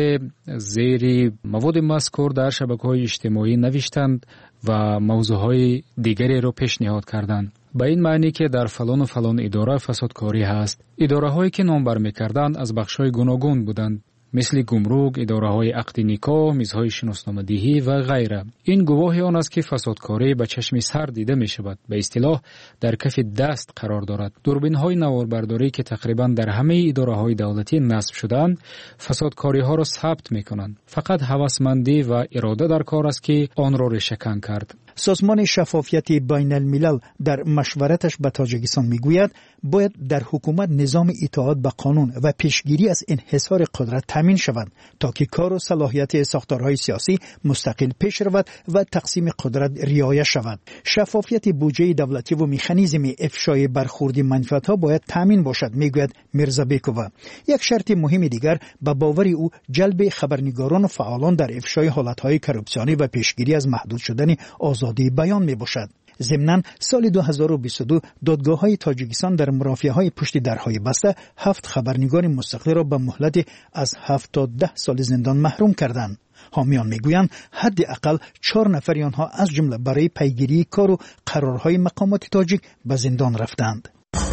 زیر مواد مذکور در شبکه‌های اجتماعی نوشتند و موضوعهای دیگری را پیشنهاد کردند. با این معنی که در فلان و فلان اداره فسادکاری هست. اداره‌هایی که نام بر می‌کردند از بخش‌های گوناگون بودند، مثل گمرک، اداره‌های عقد نکاح، میزهای شناسنامه‌دهی و غیره. این گواهی آن است که فسادکاری به چشم سر دیده می‌شود، به اصطلاح در کف دست قرار دارد. دوربین‌های نواربرداری که تقریباً در همه اداره‌های دولتی نصب شده‌اند، فسادکاری‌ها را ثبت می‌کنند. فقط هوسمندی و اراده در کار است که آن را ریشه‌کن کرد. سازمان شفافیت بین الملل در مشورتش به تاجیکستان میگوید باید در حکومت نظام اطاعت به قانون و پیشگیری از انحصار قدرت تامین شود تا که کار و صلاحیت ساختارهای سیاسی مستقل پیش رود و تقسیم قدرت رعایت شود. شفافیت بودجه دولتی و مکانیزم افشای برخوردی منفعت‌ها باید تامین باشد، میگوید میرزا بیکووا. یک شرط مهم دیگر به باور او جلب خبرنگاران و فعالان در افشای حالت‌های کروپسیونی و پیشگیری از محدود شدن آزادی بیان می باشد. ضمناً سال 2022 دادگاه‌های تاجیکستان در مرافعه‌های پشت درهای بسته 7 خبرنگار مستقل را به مهلت از 7 تا 10 سال زندان محروم کردند. حامیان میگویند حداقل 4 نفر آنها از جمله برای پیگیری کار و قرارهای مقامات تاجیک به زندان رفتند.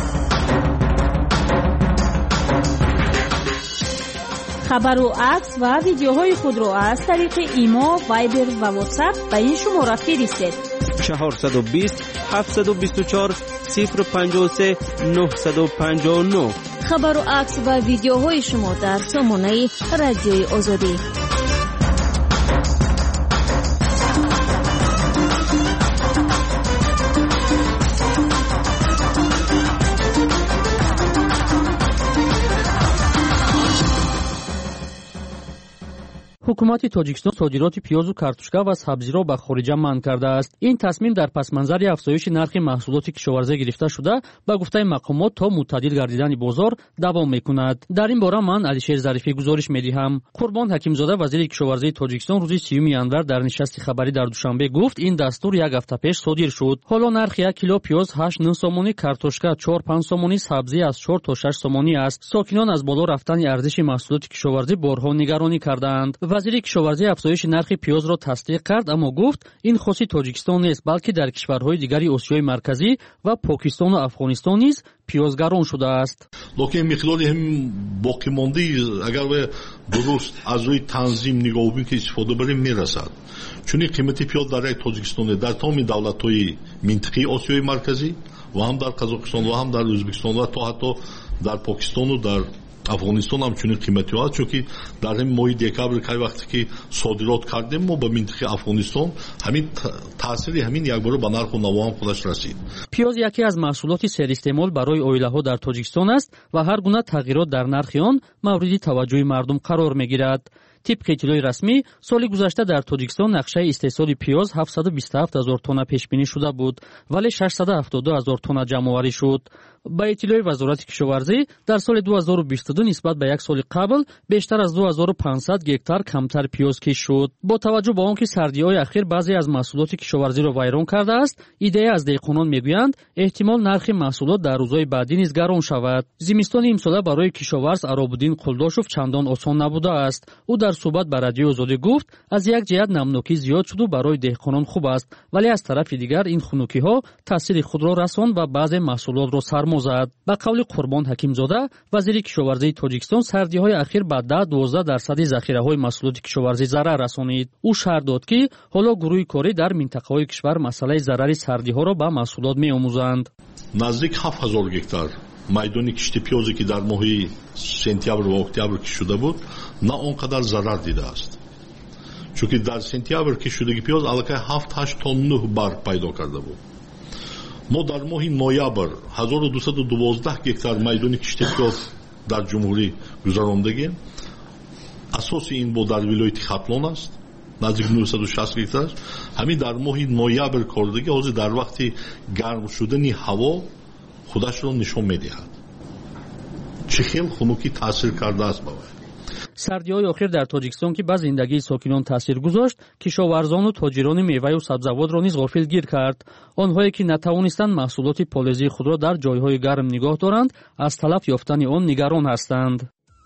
خبر و عکس و ویدیوهای خود را از طریق ایما، وایبر و واتساپ به این شماره فرستید. 420 724 053 959. خبر و عکس و ویدیوهای شما در سامانه رادیوی آزادی. حکومت تاجیکستان صادرات پیاز و کارتوشکا و سبزی را به خارج منع کرده است. این تصمیم در پس منظر افزایش نرخ محصولات کشاورزی گرفته شده به گفته مقامات تا متعادل گردیدن بازار دوام میکند. در این باره من علیشیر ظریفی گزارش میدهم. قربان حکیمزاده وزیر کشاورزی تاجیکستان روز 30 ینور در نشست خبری در دوشنبه گفت این دستور یک هفته پیش صادر شد. حالا نرخ 1 کیلو پیاز 8 سومانی، کارتوشکا 4-5 سومانی، سبزی از 4 تا 6 سومانی است. ساکنان از بالا رفتن ارزش محصولات کشاورزی بارها نگرانی کردند. وزیر کشاورزی افزایش نرخ پیاز را تصدیق کرد، اما گفت این خاص تاجیکستان نیست، بلکه در کشورهای دیگری آسیای مرکزی و پاکستان و افغانستان نیز پیاز گران شده است. لکن مقداری هم باقی مانده اگر به درست از روی تنظیم نگاه بکنیم که استفاده بریم میرسد. چون قیمت پیاز در یک تاجیکستان در تمام دولت‌های منطقه آسیای مرکزی و هم در قزاقستان و هم در ازبکستان و تا حتی در پاکستان و در афғонистон ҳамчунин қимати аст, чунки дар ҳамин моҳи декабр кай вақте ки содирот кардем мо ба минтақаи афғонистон ҳамин таъсири ҳамин якбора ба нарху наво ҳам худаш расид. пиёз яке аз маҳсулоти серистеъмол барои оилаҳо дар тоҷикистон аст ва ҳар гуна тағйирот дар нархи он мавриди таваҷҷӯҳи мардум қарор мегирад. طبق اطلاع رسمی سال گذشته در تاجیکستان نقشه استحصال پیاز 727,000 تن پیش بینی شده بود ولی 672,000 تن جمع‌آوری شد. با اطلاع وزارت کشاورزی در سال 2022 نسبت به یک سال قبل بیشتر از 2500 گکتار کمتر پیاز کش شد. با توجه به آنکه سردی‌های اخیر بعضی از محصولات کشاورزی را ویران کرده است، ایده از دهقانان میگویند احتمال نرخ محصولات در روزهای بعدی نیز گران شود. زمستان امسال برای کشاورز عراب‌الدین قلداشوف چندان آسان نبوده است. او در صحبت با رادیو آزادی گفت از یک جهت نمنوکی زیاد شد و برای دهقانان خوب است، ولی از طرف دیگر این خنکی‌ها تاثیر خود را رساند و بعضی محصولات را سرمازد. با قول قربان حکیمزاده وزیر کشاورزی تاجیکستان سردی‌های اخیر به 10-12% ذخیره‌های محصولات کشاورزی ضرر رسانید. او شرح داد که حالا گروه کاری در منطقه‌های کشور مسئله ضرر سردی‌ها را به محصولات می‌آموزند. نزدیک 7000 گکتار майдони кишти пиёзе ки дар моҳи сентябр ва октябр кишуда буд на он қадар зарар дидааст, чунки дар сентябр кишудагӣ пиёз аллакай 7-8 тонну барг пайдо карда буд. мо дар моҳи ноябр 1212 гектар майдони кишти пиёз дар ҷумҳурӣ гузарондагем. асоси ин бо дар вилояти хатлон аст, наздик 960 гектар. ҳамин дар моҳи ноябр кордагӣ ҳозир дар вақти гарм шудани ҳаво خودشون نشون میدهد چه خیلی خنکی تاثیر کرده است با سردی‌های اخیر در تاجیکستان که به زندگی ساکنان تاثیر گذاشت، کشاورزان و تاجران میوه و سبزیجات را نیز غافلگیر کرد. آنهایی که نتوانستند محصولات پالایشی خود را در جایهای گرم نگاه دارند، از تلف یافتن آن نگران هستند.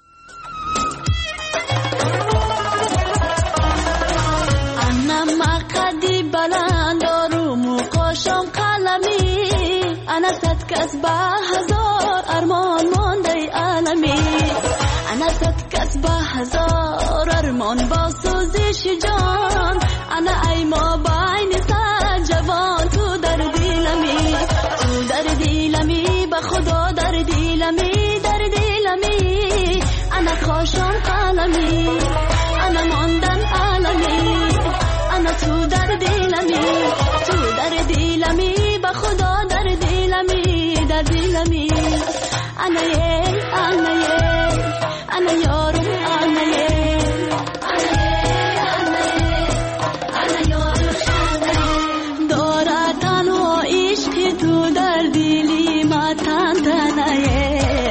أنا ستكس بهزار أرمان ماندي عالمي أنا ستكس بهزار أرمان باسوزش جان أنا أي ما بعين سجوان تو در دیلمی بخدا در دیلمی أنا خاشم قلمي أنا ماندن عالمي أنا تو در دیلمی بخدا در دیلمی أنا يارم أنا يارم دارد تنها عشق تو در دیلی ما تنتنه.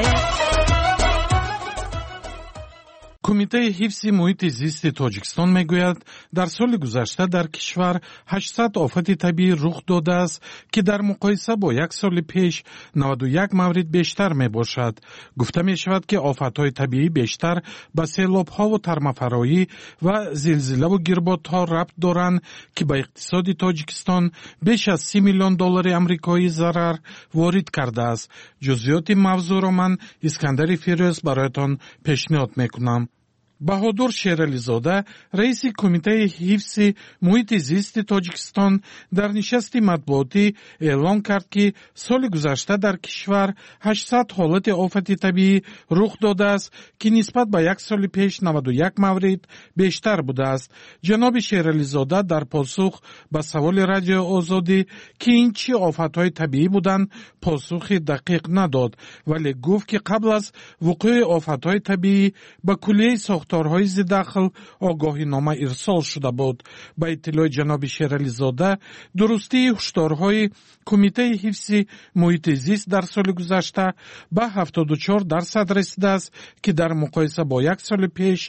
کمیته حفظ محیط زیست تاجیکستان میگوید در سال گذشته در کشور 800 آفت طبیعی رخ داده است که در مقایسه با یک سال پیش 91 مورد بیشتر می باشد. گفته می شود که آفت‌های طبیعی بیشتر به سیلاب‌ها و ترمه‌فرایی و زلزله و گربادها ربط دارند که به اقتصاد تاجیکستان بیش از 30 میلیون دلار آمریکایی ضرر وارد کرده است. جزئیات موضوع را من اسکندر فیروز برایتان پیشنهاد میکنم. بهادر شیرعلیزاده رئیس کمیته حفظ محیط زیست تاجیکستان در نشست مطبوعاتی اعلام کرد که سال گذشته در کشور 800 حالت آفت طبیعی رخ داده است که نسبت به یک سال پیش 91 مورد بیشتر بوده است. جناب شیرعلیزاده در پاسخ به سوال رادیو آزادی که این چه آفت‌های طبیعی بودند پاسخ دقیق نداد، ولی گفت که قبل از وقوع آفت‌های طبیعی به کلیه ساختارهای ضددخل آگاهینامه ارسال شده بود. با اطلاع جناب شیرعلیزاده درستی هشدارهای کمیته حفظ محیط زیست در سال گذشته به 74% رسیده است که در مقایسه با یک سال پیش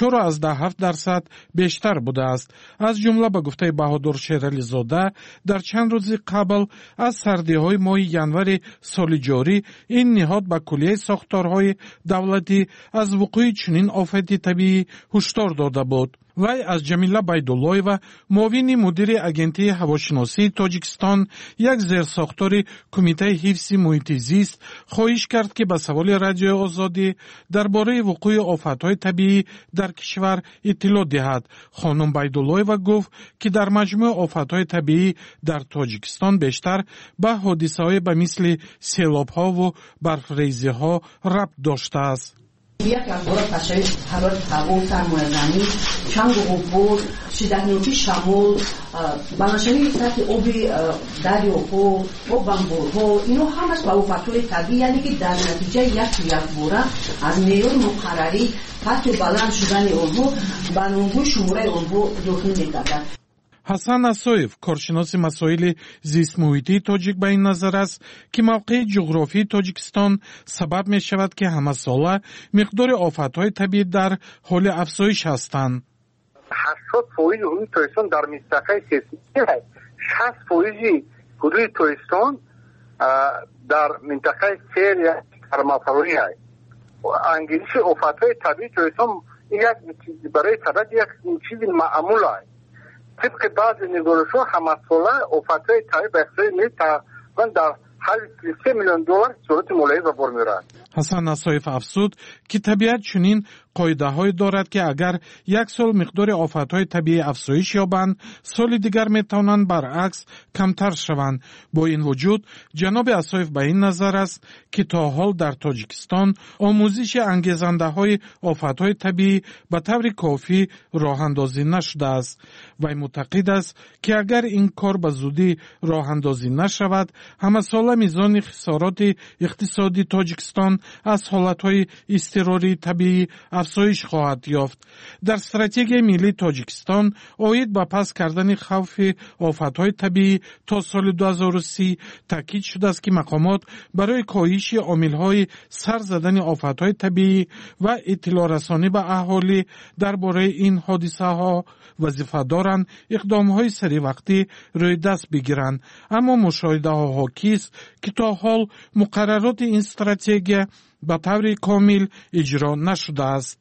4.7% بیشتر بوده است. از جمله به گفته بهادر شیرعلیزاده در چند روز قبل از سردی‌های ماه ینور سال جاری این نهاد به کلیه ساختارهای دولتی از وقوع چنین آفت طبیعی هشدار داده بود. وی از جمیله بیداللهیوا معاون مدیر اگنتی هواشناسی تاجیکستان یک زیرساختار کمیته حفظ محیط زیست خواهش کرد که به سوال رادیو آزادی درباره وقوع آفت‌های طبیعی در کشور اطلاع دهد. خانم بیداللهیوا گفت که در مجموع آفت‌های طبیعی در تاجیکستان بیشتر به حادثه‌های به مثل سیلاب‌ها و برف‌ریزی‌ها ربط داشته است. یک اخبار پشه حرارت هوا سرمایه‌زنی چنگ و غبار شدت‌نوکی شمال بلندشوی سطح آب دریاها و بمبارها اینا همش با فاکتور طبیعی یعنی که در نتیجه یک باره از معیار مقرری سطح بلند شدن آنها برنامه‌های شماره آنها داخل می‌گردد. حسن اسویف کارشناس مسائل زیست محیطی تاجیک به این نظر است که موقع جغرافی تاجیکستان سبب می شود که همه ساله مقدار آفت‌های طبیعی در حال افزایش هستند. 80% حدود تاجیکستان در منطقه سیستمی است. 60% حدود تاجیکستان در منطقه سیر یا کرمافروی است. انگیزش آفت‌های طبیعی تاجیکستان یک برای طبیعت یک چیز معمول است. طبق بعض نگارش‌ها همه ساله آفت‌های طبیعی به اقتصاد ملی تقریباً در حدود $3 میلیون صورت مولایی به بار می‌رود. حسن نصایف افزود که طبیعت چنین قاعده‌هایی دارد که اگر یک سال مقدار آفت‌های طبیعی افزایش یابند، سال دیگر می‌توانند برعکس کمتر شوند. با این وجود جناب اسایف به این نظر است که تا حال در تاجیکستان آموزش انگیزنده‌های آفت‌های طبیعی به طور کافی راه‌اندازی نشده است. وی معتقد است که اگر این کار به زودی راه‌اندازی نشود، همه ساله میزان خسارات اقتصادی تاجیکستان از حالت‌های اضطراری طبیعی افزایش خواهد یافت. در استراتژی ملی تاجیکستان اوید به پس کردن خوف آفت‌های طبیعی تا سال 2030 تاکید شده است که مقامات برای کاهش عامل‌های سر زدن آفت‌های طبیعی و اطلاع رسانی به اهالی درباره این حادثه‌ها وظیفه دارند اقدام‌های سریع وقتی روی دست بگیرند. اما مشاهده‌ها حاکی است که تا حال مقررات این استراتژی به طور کامل اجرا نشده است.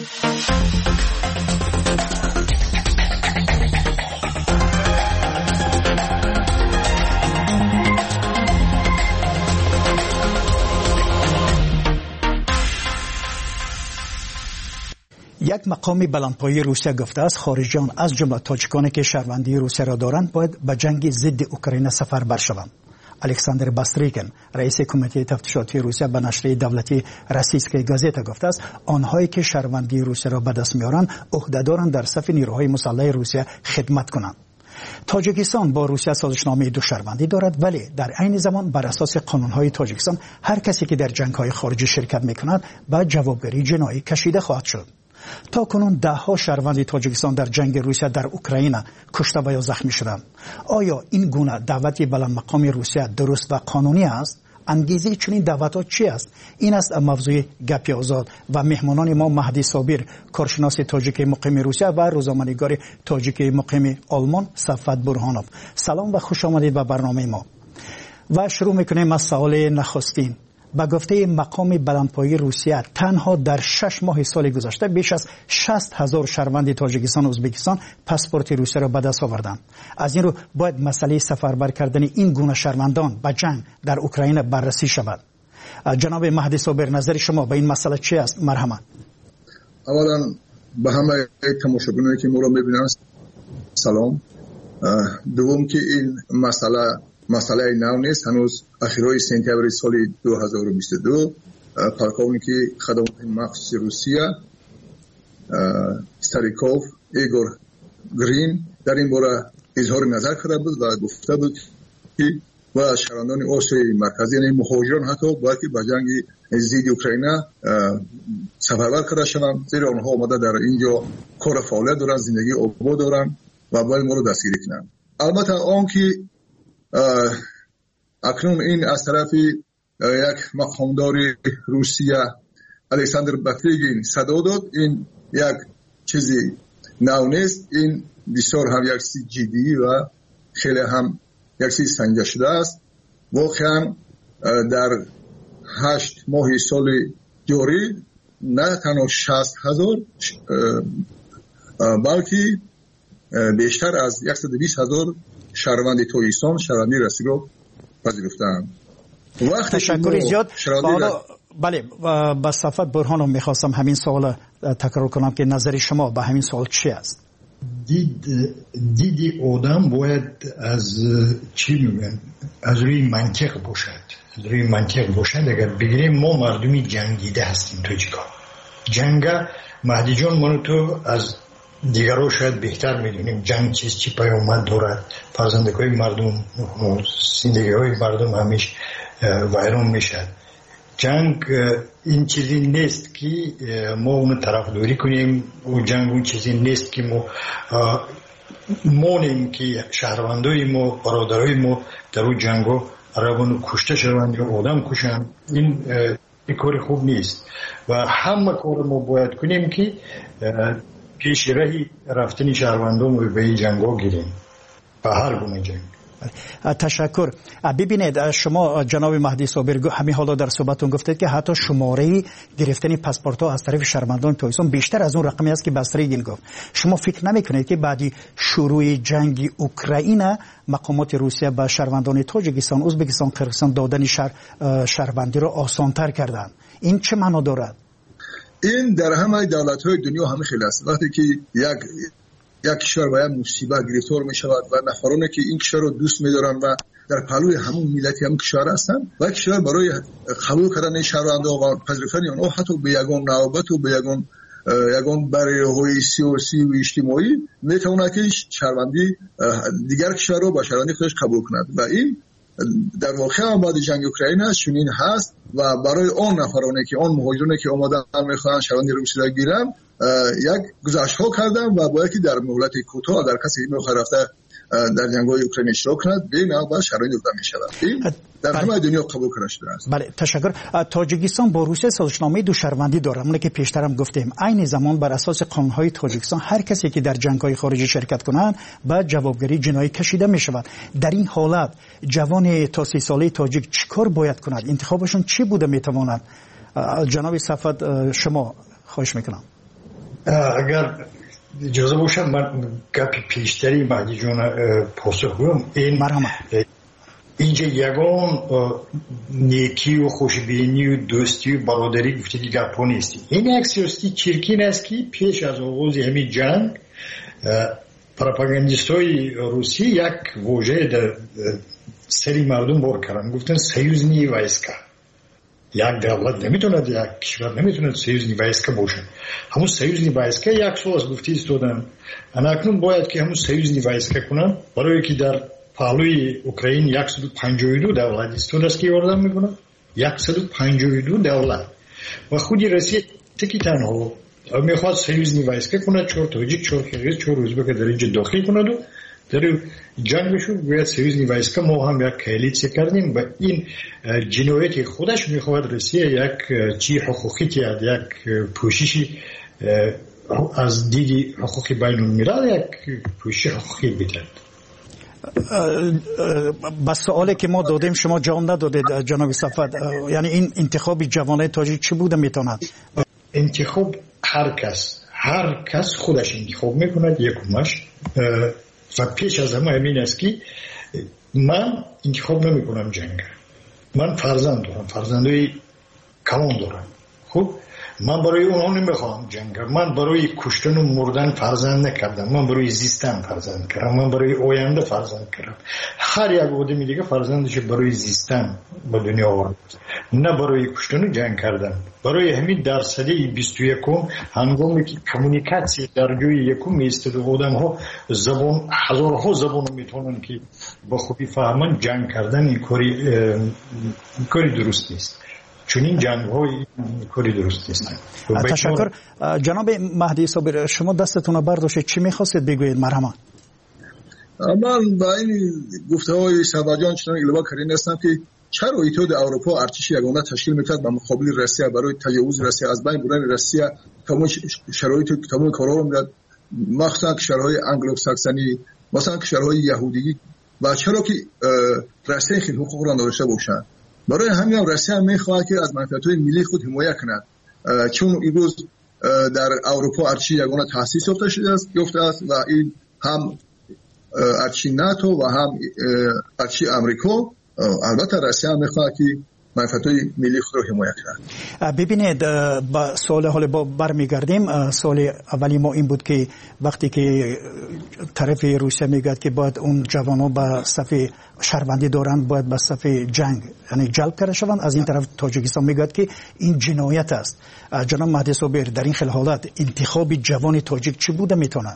یک مقام بلندپایه روسیه گفته است خارجیان از جمله تاجیکانی که شهروندی روسیه را دارند باید به جنگ ضد اوکراین سفربر شوند. الکساندر باستریکن رئیس کمیته تفتیشاتی روسیه به نشریه دولتی روسیسکای گازتا گفته است آنهایی که شهروندی روسیه را به دست میارند عهدهدارند در صف نیروهای مسلح روسیه خدمت کنند. تاجیکستان با روسیه سازشنامه دو شهروندی دارد، ولی در عین زمان بر اساس قانونهای تاجیکستان هر کسی که در جنگ‌های خارجی شرکت می‌کند به جوابگری جنایی کشیده خواهد شد. تا کنون ده‌ها شهروند تاجیکستان در جنگ روسیه در اوکراین کشته و یا زخمی شدند. آیا این گونه دعوت بلند مقام روسیه درست و قانونی است؟ انگیزه چنین دعوت‌ها چی است؟ این است موضوع گپ آزاد و مهمانان ما مهدی صابر کارشناس تاجیک مقیم روسیه و روزنامه‌نگار تاجیک مقیم آلمان صفوت برهانوف. سلام و خوش آمدید به برنامه ما. و شروع می‌کنیم از سوال نخستین. با گفته مقام بلندپایه روسیه تنها در 6 ماه سال گذشته بیش از 60,000 شهروند تاجیکستان و ازبکستان پاسپورت روسیه را به دست آوردند. از این رو باید مسئله سفربر کردن این گونه شهروندان به جنگ در اوکراین بررسی شود. جناب مهدی صابر نظر شما به این مسئله چی است؟ مرحمت. اولا به همه تماشاگرانی که ما را می‌بینند سلام. دوم که این مسئله نو نیست. هنوز اخیرای سپتامبر سال 2022 پالکونیکی خدمات مخصوص روسیه ستاریکوف ایگور گرین در این باره اظهار نظر کرده بود و گفته بود که و شهروندان آسیای مرکزی یعنی مهاجران حتی باید که به جنگ ضد اوکراین سفربر کرده شوند، زیرا آنها آمده در اینجا کار فعالیت دارند، زندگی آباد دارند و باید ما رو دستگیری کنند. البته آن که اکنون این از طرف یک مقامدار روسیه الکساندر باستریکن صدا داد، این یک چیزی نو نیست. این بسیار هم یک چیز جدی و خیلی هم یک چیز سنجیده شده است. واقعا در 8 ماه سال جاری نه تنها 60,000 بلکه بیشتر از 120,000 شهروند تاجیکستان شهروندی رسمی را پذیرفتند. تشکر زیاد. بله با صفت برهانوف میخواستم همین سوال تکرار کنم که نظر شما به همین سوال چی است؟ دید آدم باید از چی میگن از روی منطق باشد. اگر بگیریم ما مردمی جنگیده هستیم تاجیکان جنگ مهدی جان منو تو از دیگرها شاید بهتر میدونیم جنگ چی پیامد دارد. فرزندکای مردم، زندگی های مردم همیشه ویران میشد. جنگ این چیزی نیست که ما اونو طرفداری کنیم و جنگ اون چیزی نیست که ما مانیم که شهروندای ما، برادرای ما در اون جنگو عربانو کشته شوند یا آدم کشند. این کار خوب نیست و همه کار ما باید کنیم که پیش رهی رفتن شهروندان به این جنگا گیریم به هر گونه جنگ. تشکر. ببینید شما جناب مهدی صابر همین حالا در صحبتون گفتید که حتی شماره گرفتن پاسپورت ها از طرف شهروندان تویسون بیشتر از اون رقمی است که بستریگین گفت. شما فکر نمیکنید که بعدی شروع جنگ اوکراین مقامات روسیه به شهروندان تاجیکستان، ازبکستان، قرقیزستان دادن شهروندی را آسان‌تر کردند؟ این چه معنا دارد؟ این در همه دولت‌های دنیا همه خیلی است. وقتی که یک کشور باید مصیبت گرفتار می شود و نفرانی که این کشور رو دوست می دارن و در پهلوی همون ملتی همون کشور هستن و کشور برای قبول کردن شهروندان و پذیرفتن آنها حتی به یگان نوبت و به یگان برایهای سیاسی و اجتماعی می تواند که شهروندی دیگر کشور رو با شهروندی خودش قبول کند و این در واقع بعد جنگ اوکراین هست چنین هست و برای آن نفرانی که آن مهاجرانی که آمدن میخوان شهروندی روسیه گیرن یک گزارش‌ها کردن و باید که در مهلت کوتاه در کسی میخواد رفته در جنگ‌های اوکراین اشتراک کند ببینید بعد شرایط داده می‌شود. در همه دنیا قبول کرده شده است. بله تشکر. تاجیکستان با روسیه سازشنامه دو شهروندی دارد. اونی که پیشتر هم گفتیم عین زمان بر اساس قانون‌های تاجیکستان هر کسی که در جنگ‌های خارجی شرکت کنند به جوابگیری جنایی کشیده می‌شود. در این حالت جوان تا 30 ساله تاجیک چیکار باید کند؟ انتخابشون چی بوده میتواند؟ جناب صفت شما خواهش میکنم. اگر اجازه باشه من گپی پیشتری مهدی جان پاسخ بدم. این اینجا یگان نیکی و خوشبینی و دوستی و برادری گفتگی گپا نیست. این یک سیاستی چرکین است که پیش از آغاز همین جنگ پروپاگاندیستای روسی یک واژه در سری مردم بار کردن، گفتن سیوزنی وایسکا. یک دولت نمیتوند، یک کشور نمیتوند سیوزنی وایسکا باشه. همون سیوزنی وایسکا یک سال از گفتی استودن. اکنون باید که همون سیوزنی وایسکا کنن برای که در پهلوی اوکراین 152 دولت استود است که یاردن میکنن. 152 دولت و خودی روسیه تکی تنها میخواد سیوزنی وایسکا کنه، 4 تاجیک، 4 قرقیز، 4 ازبک در اینجا داخل کنه و در جنگشو باید سیوزنی وایسکا ما هم یک کالیسیه کردیم و این جنایت خودش میخواد روسیه یک چی حقوقی کرد، یک پوششی از دید حقوق بین الملل، یک پوشش حقوقی بیدد. با سوالی که ما دادیم شما جواب ندادید جناب صفت. یعنی این انتخاب جوانای تاجیک چی بوده میتواند؟ انتخاب هر کس خودش انتخاب میکند یکمش و پیش از همه همین است که من انتخاب نمی کنم جنگ. من فرزند دارم، فرزندای کلان دارم. خب من برای اونها نمیخوام جنگ. من برای کشتن و مردن فرزند نکردم، من برای زیستن فرزند کردم، من برای آینده فرزند کردم. هر یک آدمی دیگه فرزندش برای زیستن به دنیا آورد، نه برای کشتن و جنگ کردن. برای همین در سده 21 هنگامی که کمونیکاسی در جای یکم ایستاده آدم ها زبان هزارها زبان میتونن که با خوبی فهمن جنگ کردن این کاری درست نیست. چون این جنگ های کاری درست نیست. تشکر. جناب مهدی صابر شما دستتون رو برداشتید، چی میخواستید بگویید؟ مرحبا. من با این گفته های سباجان چنان الوا کردین هستم که چرا ایتود اروپا ارتش یگانه تشکیل میکرد به مقابل روسیه برای تجاوز روسیه از بین بردن روسیه، تمام شرایط تمام کارا رو میداد، مخصوصا کشورهای انگلو ساکسونی، مثلا کشورهای یهودی، و چرا که روسیه خیلی حقوق را نداشته باشند. برای همین روسیه میخواهد که از منفعت‌های ملی خود حمایت کند، چون امروز در اروپا ارتش یگانه تأسیس یافته است و این هم ارتش ناتو و هم ارتش آمریکا. البته روسیه میخواهد که منفعت‌های ملی خود را حمایت کرد. ببینید با سوال حال با برمیگردیم. سوال اولی ما این بود که وقتی که طرف روسیه میگه که باید اون جوانو به صف شهروندی دارن باید به صف جنگ یعنی جلب کرده شوند، از این طرف تاجیکستان میگه که این جنایت است. جناب مهدی صابر در این حالت انتخاب جوان تاجیک چی بوده میتونه؟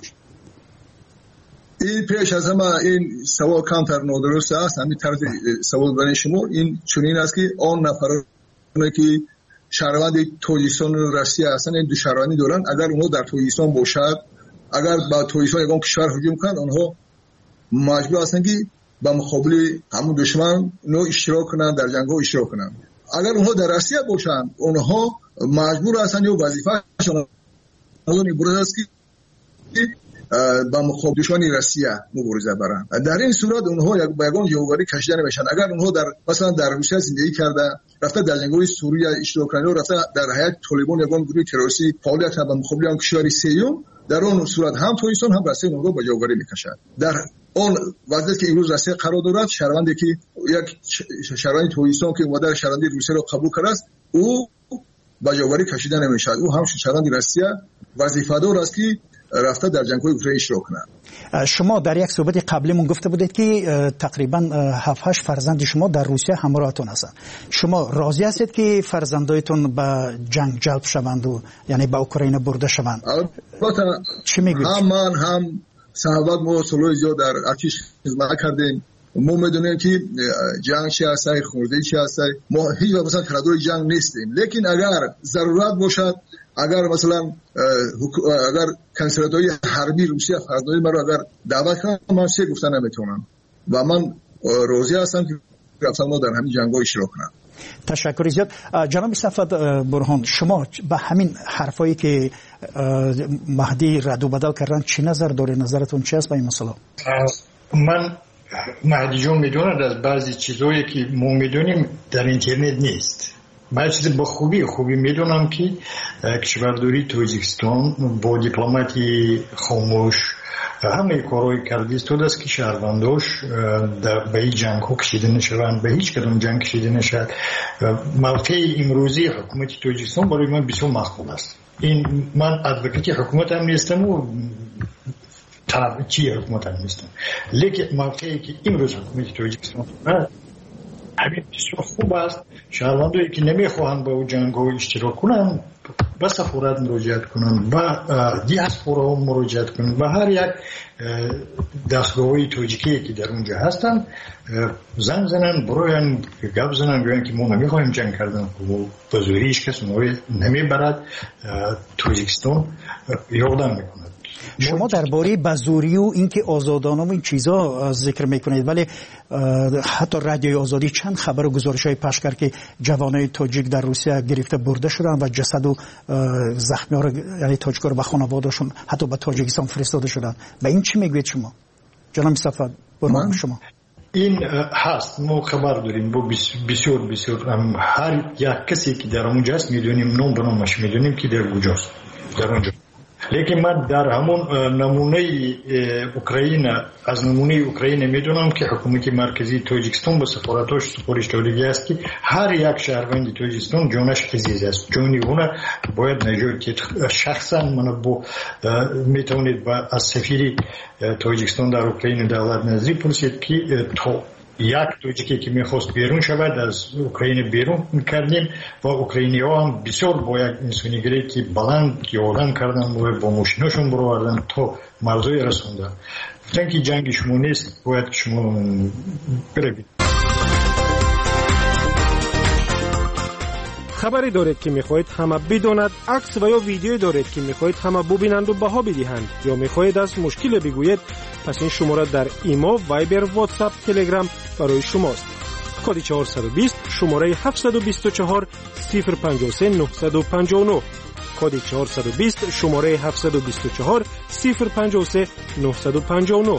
این پیش از همه این سوال کمتر نادرست است. همین طرز سوال برای شما این چنین است که آن نفرانی که شهروند تاجیکستان و روسیه هستند این دو شهروندی دارند، اگر اونها در تاجیکستان باشد، اگر با تاجیکستان یگان کشور هجوم کنند، آنها مجبور هستند که با مقابل همون دشمن نو اشتراک کنند، در جنگ ها اشتراک کنند. اگر اونها در روسیه باشند، اونها مجبور هستند یا وظیفه‌شان اون عبارت است که با مقابل دشمن روسیه مبارزه برند. در این صورت اونها یگان جوابگاری کشیده نمیشن. اگر اونها در مثلا در روسیه زندگی کرده، رفته در جنگ‌های سوریه اشتراک کرده، رفته در حیات طالبان یگان گروه تروریستی فعالیت کرده با مقابل آن کشور سوم، در اون صورت هم تاجیکستان هم روسیه اونها با جوابگاری میکشد. در اون وضعیتی که امروز روسیه قرار دارد، شهروندی که یک شهروند تاجیکستان که اومده شهروندی روسیه را قبول کرده است، او با جوابگاری کشیده نمیشد. او هم شهروند روسیه وظیفه‌دار است که رفته در جنگ‌های اوکراین اشتراک کنند. شما در یک صحبت قبلیمون گفته بودید که تقریبا 7-8 فرزند شما در روسیه همراهتون هستند. شما راضی هستید که فرزندایتون به جنگ جلب شوند و یعنی به اوکراین برده شوند؟ البته چی میگید؟ هم من هم صحبت ما سالهای زیاد در ارتش خدمت کردیم. ما میدونیم که جنگ چی هست، خونریزی چی هست. ما هیچ وقت مثلا طرفدار جنگ نیستیم، لیکن اگر ضرورت باشد، اگر مثلا اگر کنسولات‌های حربی روسیه فرزندای مرا اگر دعوت کنن، من چه گفتن نمیتونم و من راضی هستم که رفتم ما در همین جنگ‌ها اشتراک کنم. تشکر زیاد. جناب صفوت برهان، شما به همین حرفایی که مهدی رد و بدل کردن چی نظر داره؟ نظرتون چی است به این مسئله؟ من مهدی جون میدوند از بعضی چیزایی که ما میدونیم در اینترنت نیست. من چیز با خوبی میدونم که کشورداری تاجیکستان با دیپلماتی خاموش همه کارهای کردی است است که شهرونداش به این جنگ ها کشیده نشوند، به هیچ کدام جنگ کشیده نشد. موقع امروزی حکومت تاجیکستان برای من بسیار مقبول است. این من ادوکاتی حکومت هم نیستم و طرفداری حکومت هم نیستم، لیکن موقعی که امروز حکومت تاجیکستان همین بسیار خوب است. شهروندایی که نمیخواهند با اون جنگ ها اشتراک کنند به سفارت مراجعت کنند، به دیاسپورا مراجعت کنند، به هر یک دستگاه‌های تاجیکی که در اونجا هستند زنگ زنند، برایان گپ زنند، بگویند که ما نمیخواهیم جنگ کردن و به زوری هیچ کس ما نمیبرد. تاجیکستان یادم میکند. شما درباره بزوری و اینکه آزادانه و این چیزا ذکر میکنید، ولی حتی رادیوی آزادی چند خبر و گزارش‌های پخش کرد که جوانای تاجیک در روسیه گرفته برده شدن و جسد و زخمی‌ها رو یعنی تاجیک‌ها رو به خانواده‌شون حتی به تاجیکستان فرستاده شدن. و این چی میگوید شما؟ جناب صفوت برمان شما. این هست، ما خبر داریم با بسیار هر یک کسی که در اونجا است میدونیم، نام به نامش میدونیم که در کجاست در اونجا. لیکن من در همون نمونه اوکراین از نمونه اوکراین میدونم که حکومت مرکزی تاجیکستان با سفارتاش سفارش دادگی است که هر یک شهروند تاجیکستان جانش عزیز است، جانی اون باید نجات. شخصا من با میتونید از سفیر تاجیکستان در اوکراین دولت نظری پرسید که تا یک تاجیکی که میخواست بیرون شود از اوکراین بیرون کردیم و اوکراینی ها هم بسیار با یک انسانیگری که بلند یادن کردن و با ماشیناشون بروردن تا مرزهای رسوندن. گفتن که جنگ شما نیست، باید شما بروید. خبری دارید که میخواهید همه بداند، عکس و یا ویدیویی دارید که میخواهید همه ببینند و بها بدهند، یا میخواهید از مشکل بگویید، پس این شماره در ایما، وایبر، واتساپ، تلگرام برای شماست. کد 420 شماره 724 053 959 کد 420 شماره 724 053 959.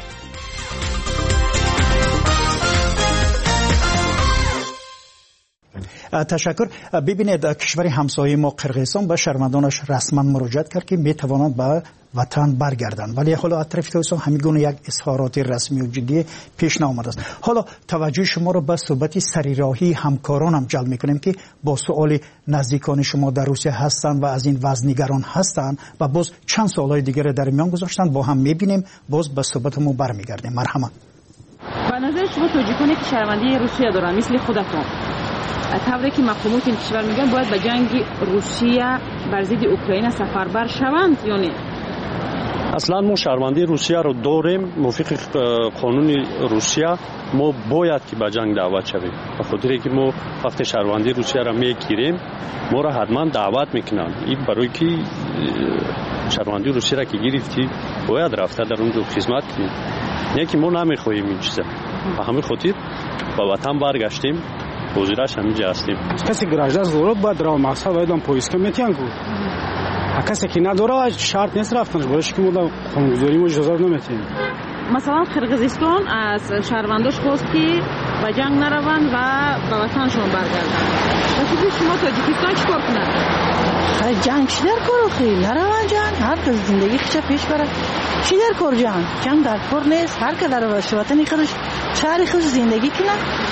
تشکر. ببینید کشور همسایه ما قرقیزستان به شهروندانش رسما مراجعت کرد که میتوانند به وطن برگردند، ولی حالا از طرف ترکستان همین گونه یک اظهارات رسمی و جدی پیش نیامده است. حالا توجه شما را به صحبت سریراهی همکارانم جلب میکنیم که با سوال نزدیکان شما در روسیه هستند و از این وضع نگران هستند و باز چند سوالای دیگر در میان گذاشتند. با هم میبینیم، باز به صحبتمون برمیگردیم. مرحمت. به نظر شما تاجیکانی که شهروندی روسیه دارن مثل خودتون، طوری که مقامات این کشور میگن باید به جنگ روسیه بر ضد اوکراین سفربر شوند یا نه؟ اصلا ما شهروندی روسیه رو داریم. موافق قانون روسیه ما باید که به جنگ دعوت شویم. به خاطر که ما وقتی شهروندی روسیه را میگیریم ما را حتما دعوت میکنن. این برای که شهروندی روسیه را که گرفتی باید رفته در اونجا خدمت کنیم. نه که ما نمیخواهیم این چیزا. به همین خاطر به وطن برگشتیم. وزیرش همینجا هستیم. کسی گراجدار ضرورت باید را مقصد باید هم پویسکه میتیان گو. کسی که نداره شرط نیست رفتنش، باید که ما در قانونگذاری ما اجازه نمیتیم. مثلا قرقیزستان از شهرونداش خواست که به جنگ نروند و به وطنشون برگردند. واسه شما تاجیکستان چیکار کنند؟ جنگ چی در کار خیلی نروند جنگ، هر کس زندگی خیش پیش بره. چی در کار جنگ در کار نیست. هر که در وطن خودش شهر خودش زندگی کنه.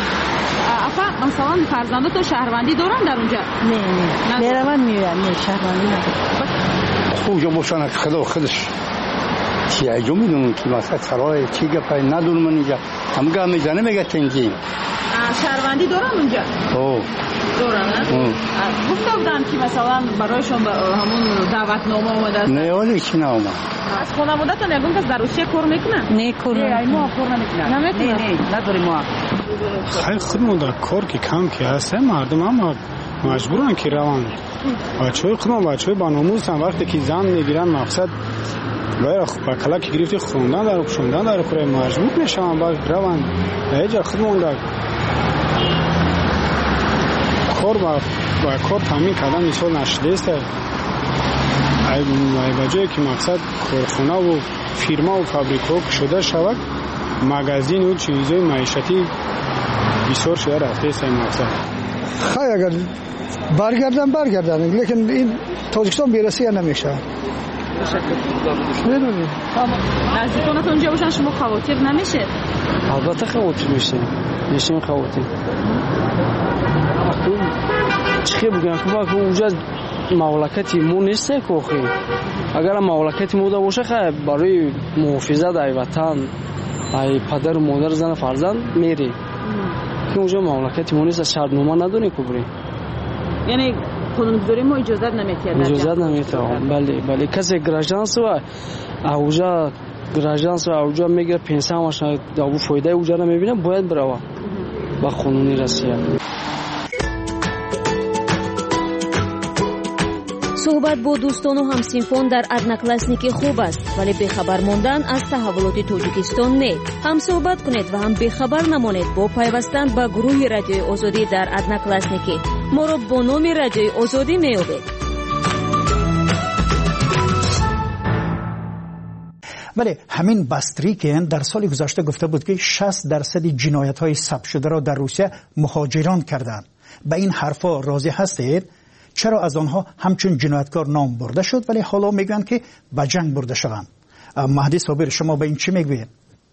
افا مثلا فرزندان تو شهروندی دارن در اونجا؟ نه میروند میرن. نه شهروندی ندارن. اونجا باشن خودش چیه میدونم که مثلا سرای چی گپای ندونم. من اینجا همگاه میزنه میگه تنگی شهروندی دارن اونجا؟ دارن. گفته بودن که مثلا برایشون همون دعوتنامه اومده است؟ نه ولی چی نامه از خانواده‌تون یگون کس در روسیه کار میکنن؟ نه کار نمیکنن. ما کار نمیکنن. نه نداریم ما. خیلی خودمون در کار که کم که هست مردم هم مجبورن که روند. بچه‌های خودمون بچه‌های باناموزن وقتی که زن میگیرن مقصد باید با کلا که گرفتی خوندن در خوندن در کار مجبور میشن باید روند. اینجا خودمون در کار با کار تامین کردن مثال نشده است. ای بجایی که مقصد کارخانه و فیرما و فابریکا شده شود مغازین و چیزهای معیشتی بسیار شده رفته است. این مقصد خیلی اگر برگردن لیکن این تاجیکستان برسی نمیشه. میدونید نزدیکانتون اونجا باشن شما خواطر نمیشه؟ البته خواطر میشیم خواطر. چی بگم که اونجا مملکتی مو نیسته کوخی. اگر مملکتی مو باشه خیلی برای محافظت ای وطن ای پدر و مادر زن فرزند میری که اونجا مملکتی مو نیست. شرطنامه ندونی که بری. یعنی قانونگذاری ما اجازه نمیده. اجازه نمیده. بله کسی گراجانس و اوجا گراجانس و اوجا میگه پنسیونش داو فایده اوجا نمیبینه باید بره با قانونی روسیه. صحبت با دوستان و همسینفان در ادناکلاسنیکی خوب است، ولی بخبر ماندن از تحولات تاجیکستان نه. هم صحبت کنید و هم بخبر نمانید با پیوستن به گروه رادیوی آزادی در ادناکلاسنیکی. ما را با نام رادیوی آزادی میابید. ولی همین باستریکین در سال گذشته گفته بود که 60% جنایت‌های ثبت شده را در روسیه مهاجران کردند. به این حرفا راضی هستید؟ چرا از آنها همچون جنایتکار نام برده شد ولی حالا میگن که به جنگ برده شدند؟ مهدی صابر شما به این چی میگویید؟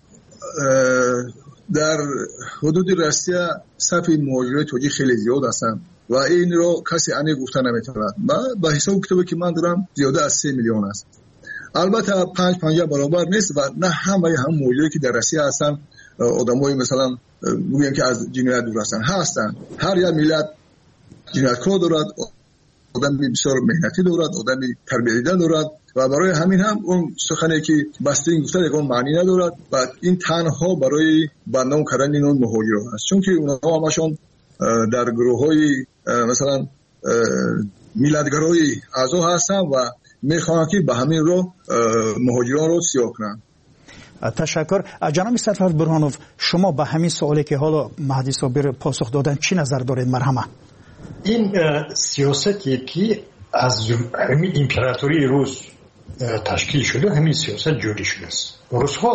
در حدود روسیه صف مهاجرای تاجیک خیلی زیاد هستند و این رو کسی انی گفته نمیتواند. با حساب کتابی که من دارم زیاده از 3 میلیون است. البته 5 برابر نیست و نه همه هم مهاجرایی که در روسیه هستند آدمای مثلا میگن که از جنایت دور هستند. هر یک ملت جنایتکار دارد، آدمی بسیار مهنتی دارد، آدمی تربیت دارد و برای همین هم اون سخنی که باسترین گفته یکون معنی ندارد و این تنها برای بندام کردن این مهاجران است، چون که اونها همشون در گروه‌های مثلا میلادگرای اعضا هستند و میخوان که به همین رو مهاجران رو سیاه کنند. تشکر. جناب سرفراز برهانوف شما به همین سوالی که حالا مهدی صابر پاسخ دادن چی نظر دارید؟ مرحمت. این سیاستی که از همین امپراتوری روس تشکیل شده همین سیاست جوری شده است. روس‌ها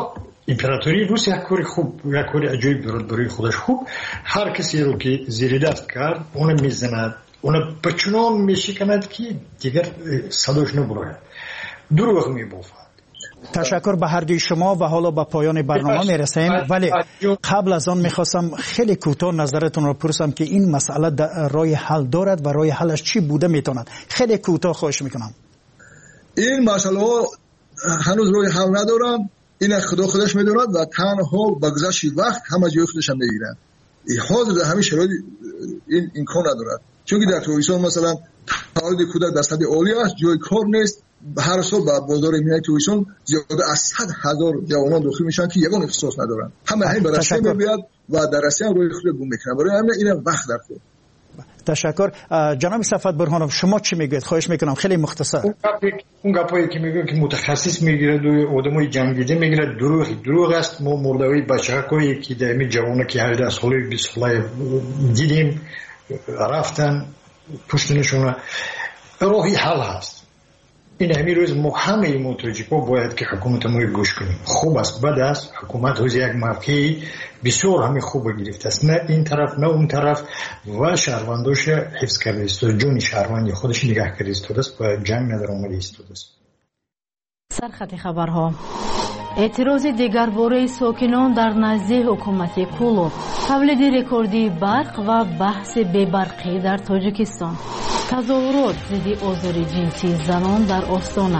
امپراتوری روس یک کاری خوب، یک کاری عجیب دارد برای خودش خوب. هر کسی رو که زیر دست کرد اون میزند، اون بچنان میشکند که دیگر صداش نبراید، دروغ میبافد. تشکر به هر دوی شما و حالا به پایان برنامه میرسیم، ولی قبل از آن میخواستم خیلی کوتاه نظرتون رو پرسم که این مسئله راه حل دارد و راه حلش چی بوده میتوند. خیلی کوتاه خواهش میکنم. این مسئله هنوز راه حل ندارن، این خدا خودش میدوند و تنها با گذشت وقت همه جای خودش هم میگیرن. حاضر در همین شرایط این امکان ندارد، چون که در تویسان مثلا تولید کودک در سطح عالی است، جای کار نیست. هر سال با بازار مینای تویسان زیاده از 100,000 جوانان داخل میشن که یگان اختصاص ندارن. همه همین به رسمی میاد و در رسمی روی خود گم میکنن. برای همین این وقت در خود. تشکر. جناب صفوت برهانوف شما چی میگید؟ خواهش میکنم خیلی مختصر. اون گپایی که میگن که متخصص میگیره و آدمای جنگیده میگیره دروغ است. ما مردوی بچه‌هایی که در این جوانا که 18 ساله 20 ساله دیدیم رفتن پشتنشون، راهی حل هست. این همین روز ما همه متوجه باید که حکومت ما گوش کنیم. خوب است بد است، حکومت روز یک موقعی بسیار همین خوب گرفته است، نه این طرف نه اون طرف، و شهرونداش حفظ کرده است و جون شهروندی خودش نگه کرده است و جنگ نداره اومده است. سرخط خبرها. اعتراض دیگرباره ساکنان در نزد حکومت کولوب، تولید رکوردی برق و بحث بی‌برقی در تاجیکستان، تظاهرات ضد آزار جنسی زنان در آستانه.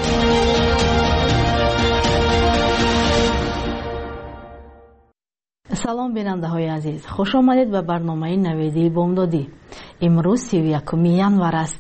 سلام بیننده های عزیز، خوش آمدید به برنامه نویدی بامدادی. امروز 31 ینور است.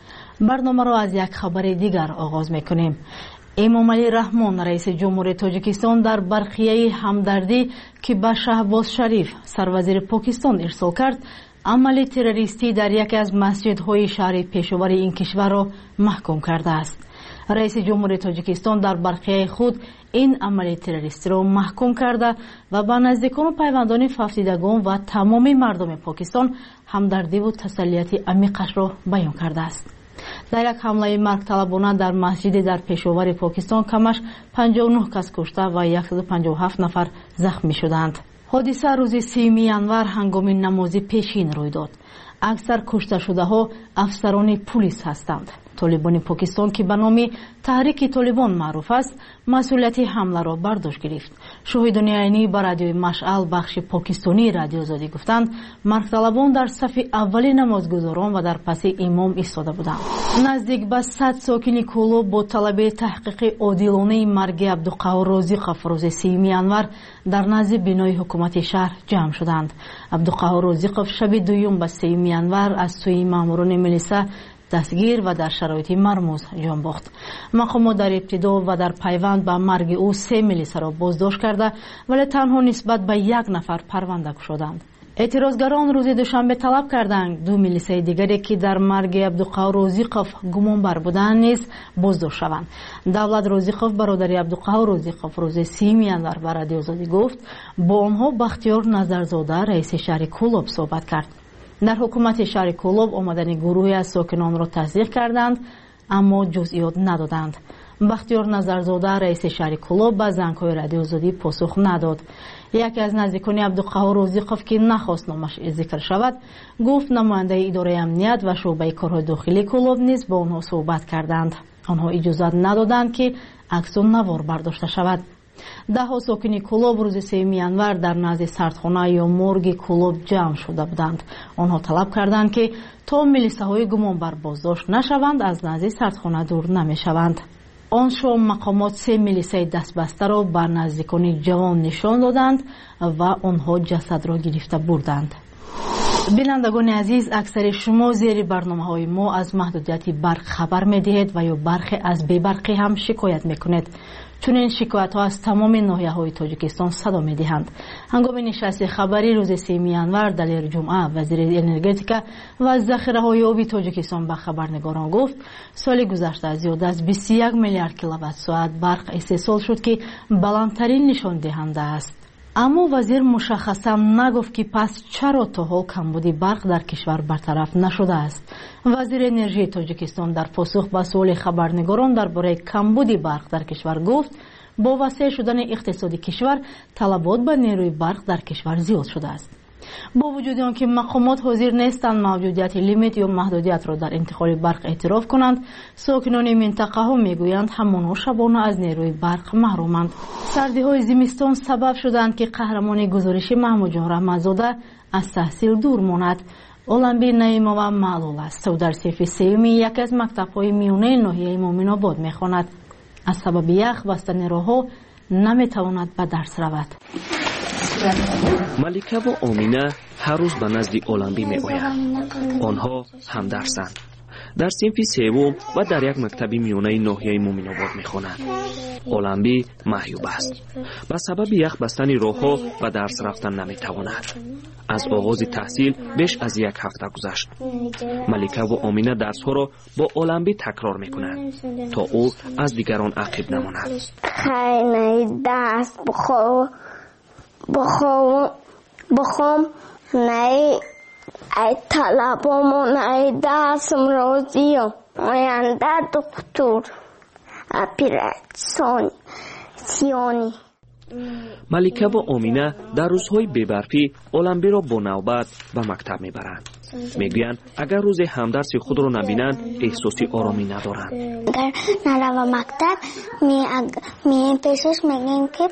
برنامه را از یک خبر دیگر آغاز میکنیم. امامعلی رحمان رئیس جمهوری تاجیکستان در برخیه همدردی که به شهباز شریف سروزیر پاکستان ارسال کرد، عمل تروریستی در یکی از مسجدهای شهر پشاور این کشور را محکوم کرده است. رئیس جمهوری تاجیکستان در برخیه خود این عمل تروریستی را محکوم کرده و به نزدیکان و پیوندان فافدیدگان و تمام مردم پاکستان همدردی و تسلیت عمیقش را بیان کرده است. در یک حمله مرگ طلبانه در مسجدی در پشاور پاکستان کمش 59 کس کشته و 157 نفر زخمی شدند. حادثه روز 3 ینور هنگام نماز پیشین روی داد. اکثر کشته شده ها افسران پلیس هستند. طالبان پاکستان که به نام تحریک طالبان معروف است، مسئولیت حمله را بر دوش گرفت. شاهدان عینی به رادیوی مشعل بخش پاکستانی رادیو آزادی گفتند مرگ طلبان در صف اول نمازگزاران و در پس امام ایستاده بودند. نزدیک به 100 ساکن کولوب با طلب تحقیق عادلانه مرگ عبدالقهار رازیقوف روز 3 ینور در نزد بینای حکومت شهر جمع شدند. عبدالقهار رازیقوف شب دوم به 3 ینور از سوی ماموران ملیسا دستگیر و در شرایط مرموز جان باخت. مقامات در ابتدا و در پیوند به مرگ او 3 ملیسا را بازداشت کرده ولی تنها نسبت به 1 نفر پرونده شدند. اعتراضگران روز دوشنبه طلب کردند 2 ملیسای دیگری که در مرگ عبدالقهار رازیقوف گمانبر بودند نیز بازداشت شوند. دولت رازیقوف برادر عبدالقهار رازیقوف روز 3 ینور به رادیو آزادی گفت با آنها بختیار نظرزاده رئیس شهر کولوب صحبت کرد. در حکومت شهر کولوب آمدن گروهی از ساکنان را تصدیق کردند اما جزئیات ندادند. بختیار نظرزاده رئیس شهر کولوب به زنگ‌های رادیو آزادی پاسخ نداد. یکی از نزدیکان عبدالقهار رازیقوف که نخواست نامش ذکر شود گفت نماینده اداره امنیت و شعبه کارهای داخلی کولوب نیز با آنها صحبت کردند. آنها اجازه ندادند که عکس و نوار برداشته شود. 10 ساکن کولوب روز 3 ینور در نزد سردخانه یا مورگ کولوب جمع شده بودند. آنها طلب کردند که تا ملیساهای گمانبر بازداشت نشوند از نزد سردخانه دور نمیشوند. آن شام مقامات 3 ملیسای دستبسته را بر نزدیکان جوان نشان دادند و آنها جسد را گرفته بردند. بینندگان عزیز، اکثر شما زیر برنامه‌های ما از محدودیت برق خبر می‌دهید و یا برخی از بی‌برقی هم شکایت می‌کنید. چون این شکایت ها از تمام ناحیه‌های تاجیکستان صدا می‌دهند. هنگام نشست خبری روز 3 ینور دلیر جمعه وزیر انرژتیکا و ذخیره‌های آبی تاجیکستان به خبرنگاران گفت سال گذشته زیاد از 21 میلیارد کیلووات ساعت برق استحصال شد که بلندترین نشان دهنده است. اما وزیر مشخصا نگفت که پس چرا تا حال کمبودی برق در کشور برطرف نشده است. وزیر انرژی تاجیکستان در پاسخ به سوال خبرنگاران درباره کمبودی برق در کشور گفت با وسیع شدن اقتصادی کشور طلبات به نیروی برق در کشور زیاد شده است. با وجود آنکه مقامات حاضر نیستند موجودیت لیمیت یا محدودیت را در انتقال برق اعتراف کنند، ساکنان منطقه ها میگویند همانا شبانه از نیروی برق محرومند. سردی های زمستان سبب شدند که قهرمان گزارش محمود جان رحمتزاده از تحصیل دور ماند. اولمبی نعیمова معلول است. او در صف سوم یکی از مکتب‌های میانه ناحیه مومن آباد می‌خواند. از سبب یخ بستن راه‌ها نمی‌تواند به درس رود. ملیکه و آمینه هر روز به نزد اولمبی می‌آیند. آنها همدرسند. در صنف سوم و در یک مکتب میانه ناحیه مومن آباد می‌خوانند. اولمبی محجوب است. به سبب یخ بستن راه‌ها و درس رفتن نمی‌تواند. از آغاز تحصیل بیش از یک هفته گذشت. ملیکه و آمینه درس‌ها را با اولمبی تکرار می‌کنند تا او از دیگران عقب نماند. خیلی درس بخوام نه ای طلبامون ای درسم روزیم آینده دکتر اپریسیونی. ملیکه و آمینه در روزهای بی‌برفی اولمبی را با نوبت به مکتب میبرند. میگویند اگر روز همدرس خود را نبینند احساسی آرامی ندارند. اگر نرو مکتب می پیشش میگیم که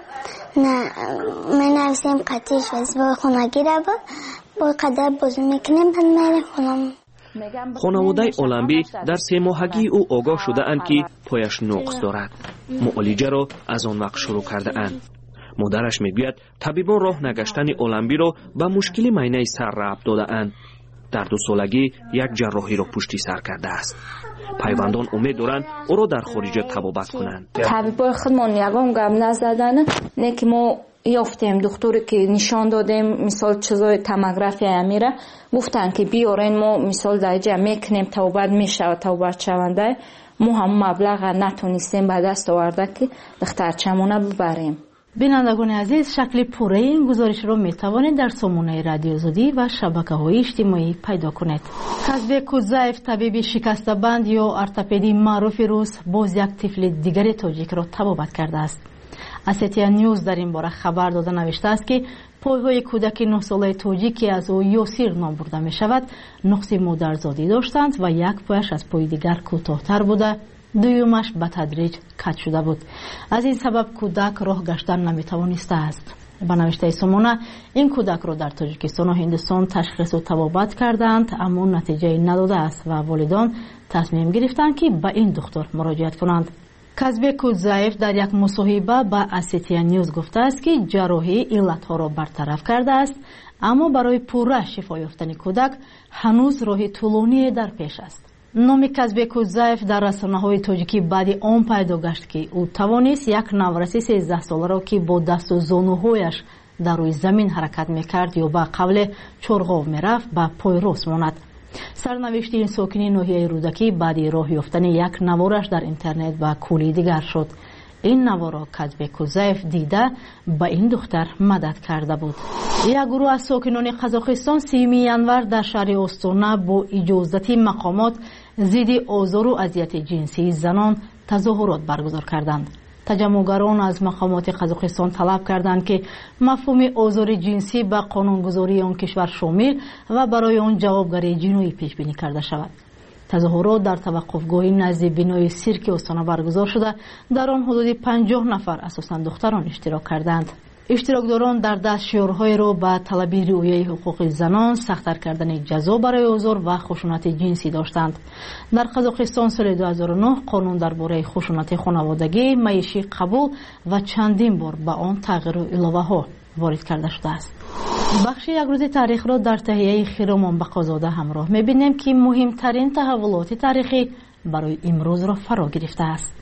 من نویسیم قطعش وزبای خونگی رو با قدر بازو میکنیم بعد میریم خونم. خانواده اولمبی در 3 ماهگی او آگاه شده اند که پایش نقص دارد. معالجه را از آن وقت شروع کرده اند. مادرش میگوید طبیبان راه نگشتن اولمبی را به مشکل معاینه سر ربط داده اند. در 2 سالگی یک جراحی را پشتی سر کرده است. پیوندان امید دارند او را در خارج طبابت کنند. طبیبای خودمان یگان گپ نزدن نه که ما یافتیم دکتری که نشان دادیم مثال چیزای توموگرافی میره گفتن که بیارین ما مثال درجه میکنیم توبت میشه توبت شونده ما هم مبلغ نتونستیم به دست آورده که دخترچمونه ببریم. بینندگان عزیز، شکل پوره این گزارش را می توانید در سامانه رادیو آزادی و شبکه‌های اجتماعی پیدا کنید. کازبek کوزاєв طبیب شکسته بند یا ارتوپدی معروف روس باز یک طفل دیگر تاجیک را طبابت کرده است. اسیتیا نیوز در این باره خبر داده نوشته است که پایهای کودک 9 ساله تاجیک که از او یاسیر نام برده می شود نقص مادرزادی داشتند و یک پایش از پای دیگر کوتاه‌تر بوده، دویمش به تدریج کج شده بود. از این سبب کودک راه گشتن نمی توانسته است. با نوشته سامانه این کودک را در تاجیکستان و هندوستان تشخیص و طبابت کردند اما نتیجه نداده است و والدان تصمیم گرفتند که به این دکتر مراجعت کنند. کازبek کوزاєв در یک مصاحبه با اسیتیا نیوز گفته است که جراحی علتها را برطرف کرده است اما برای پوره شفا یافتن کودک هنوز راه طولانی در پیش است. نام کازبek کوزاєв در رسانه‌های تاجیکی بعد آن پیدا گشت که او توانست یک نورسی 13 ساله را که با دست و زانوهایش در روی زمین حرکت میکرد یا به قبل چرغاو میرفت به پای راست ماند. سرنوشت این ساکن ناحیه رودکی بعد راه یافتن یک نوارش در اینترنت به کولی دیگر شد. این نوار را کازبek کوزاєv دیده به این دختر مدد کرده بود. یک گروه از ساکنان قزاقستان 3 ینور در شهر آستانه با اجازت مقامات ضد آزار و اذیت جنسی زنان تظاهرات برگزار کردند. تجمعگران از مقامات قزاقستان طلب کردند که مفهوم آزار جنسی به قانونگذاری آن کشور شامل و برای آن جوابگری جنایی پیش بینی کرده شود. تظاهرات در توقفگاهی نزد بینای سیرک آستانه برگزار شده. در آن حدود 50 نفر اساساً دختران اشتراک کردند. اشتراکداران در دست شعارهای را به طلب رعایت حقوق زنان، سخت‌تر کردن جزا برای آزار و خشونت جنسی داشتند. در قزاقستان سال 2009 قانون درباره خشونت خانوادگی، معیشی قبول و چندین بار به آن تغییر و علاوه‌ها وارد کرده شده است. بخش یک روز تاریخ را در تهیه خیرمان بقازاده همراه می‌بینیم که مهمترین تحولات تاریخی برای امروز را فرا گرفته است.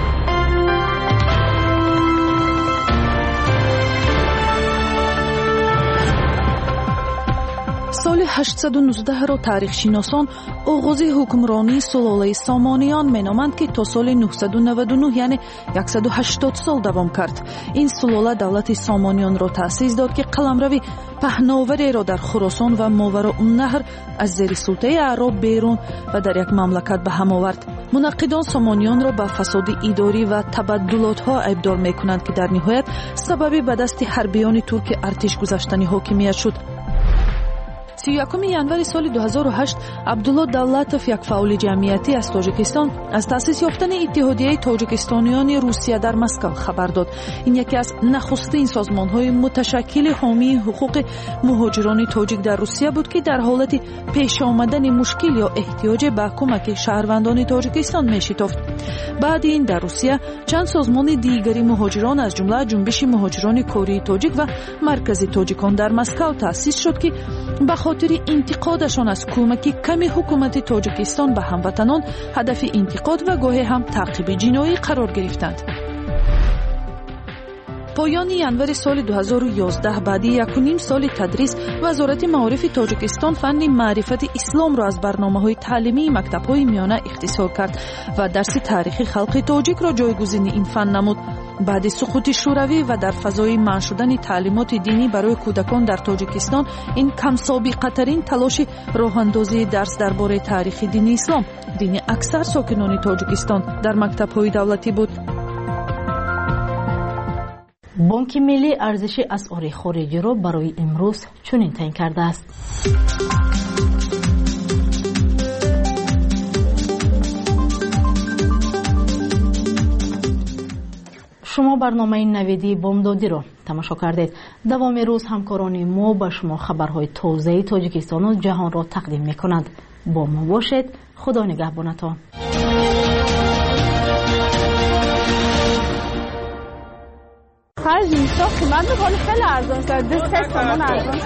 سال 819 را تاریخشناسان آغاز حکمرانی سلاله سامانیان مینامند که تا سال 999 یعنی 180 سال دوام کرد. این سلاله دولت سامانیان را تأسیس داد که قلمروی پهناوری را در خراسان و ماوراءالنهر از زیر سلطه اعراب بیرون و در یک مملکت به هم آورد. منقدان سامانیان را به فساد اداری و تبدلات‌ها ایبدار می‌کنند که در نهایت سبب به دست حربیان ترک ارتش گذاشتن حاکمیت شد. 31 январи соли 2008 Абдулло Давлатов, як фаъоли ҷамъиятӣ аз Тоҷикистон, аз таъсис ёфтани Иттиҳодияи Тоҷикистонёни Русия дар Москав хабар дод. Ин яке аз нахустин созмонҳои муташаккили ҳомии ҳуқуқи муҳоҷирони тоҷик дар Русия буд, ки дар ҳолати пешомадани мушкил ё эҳтиёҷе ба кӯмаки шаҳрвандони Тоҷикистон мешитофт. баъди ин дар Русия чанд созмони дигари муҳоҷирон аз ҷумла ҷунбиши муҳоҷирони кории тоҷик ва маркази тоҷикон дар Москав таъсис шуд, ки ба خاطر انتقادشان از کمک کمی حکومت تاجیکستان به هموطنان هدف انتقاد و گاهی هم تعقیب جنایی قرار گرفتند. پایان январи соли 2011 баъди 1.5 соли тадрис вазорати маорифи тоҷикистон фанни маърифати исломро аз барномаҳои таълимии мактабҳои миёна ихтисор кард ва дарси таърихи халқи тоҷикро ҷойгузини ин фан намуд. баъди суқути шӯравӣ ва дар фазои манъ шудани таълимоти динӣ барои кӯдакон дар тоҷикистон, ин камсобиқатарин талоши роҳандозии дарс дар бораи таърихи дини ислом, дини аксар сокинони тоҷикистон, дар мактабҳои давлатӣ буд. бонки миллӣ арзиши асъори хориҷиро барои имрӯз чунин таъин кардааст. шумо барномаи наведии бомдодиро тамошо кардед. давоми рӯз ҳамкорони мо ба шумо хабарҳои тозаи тоҷикистону ҷаҳонро тақдим мекунанд. бо мо бошед. худо нигаҳбонатон. هر جنسا قیمت میکنه خیلی ارزان شد. 2 تومان ارزان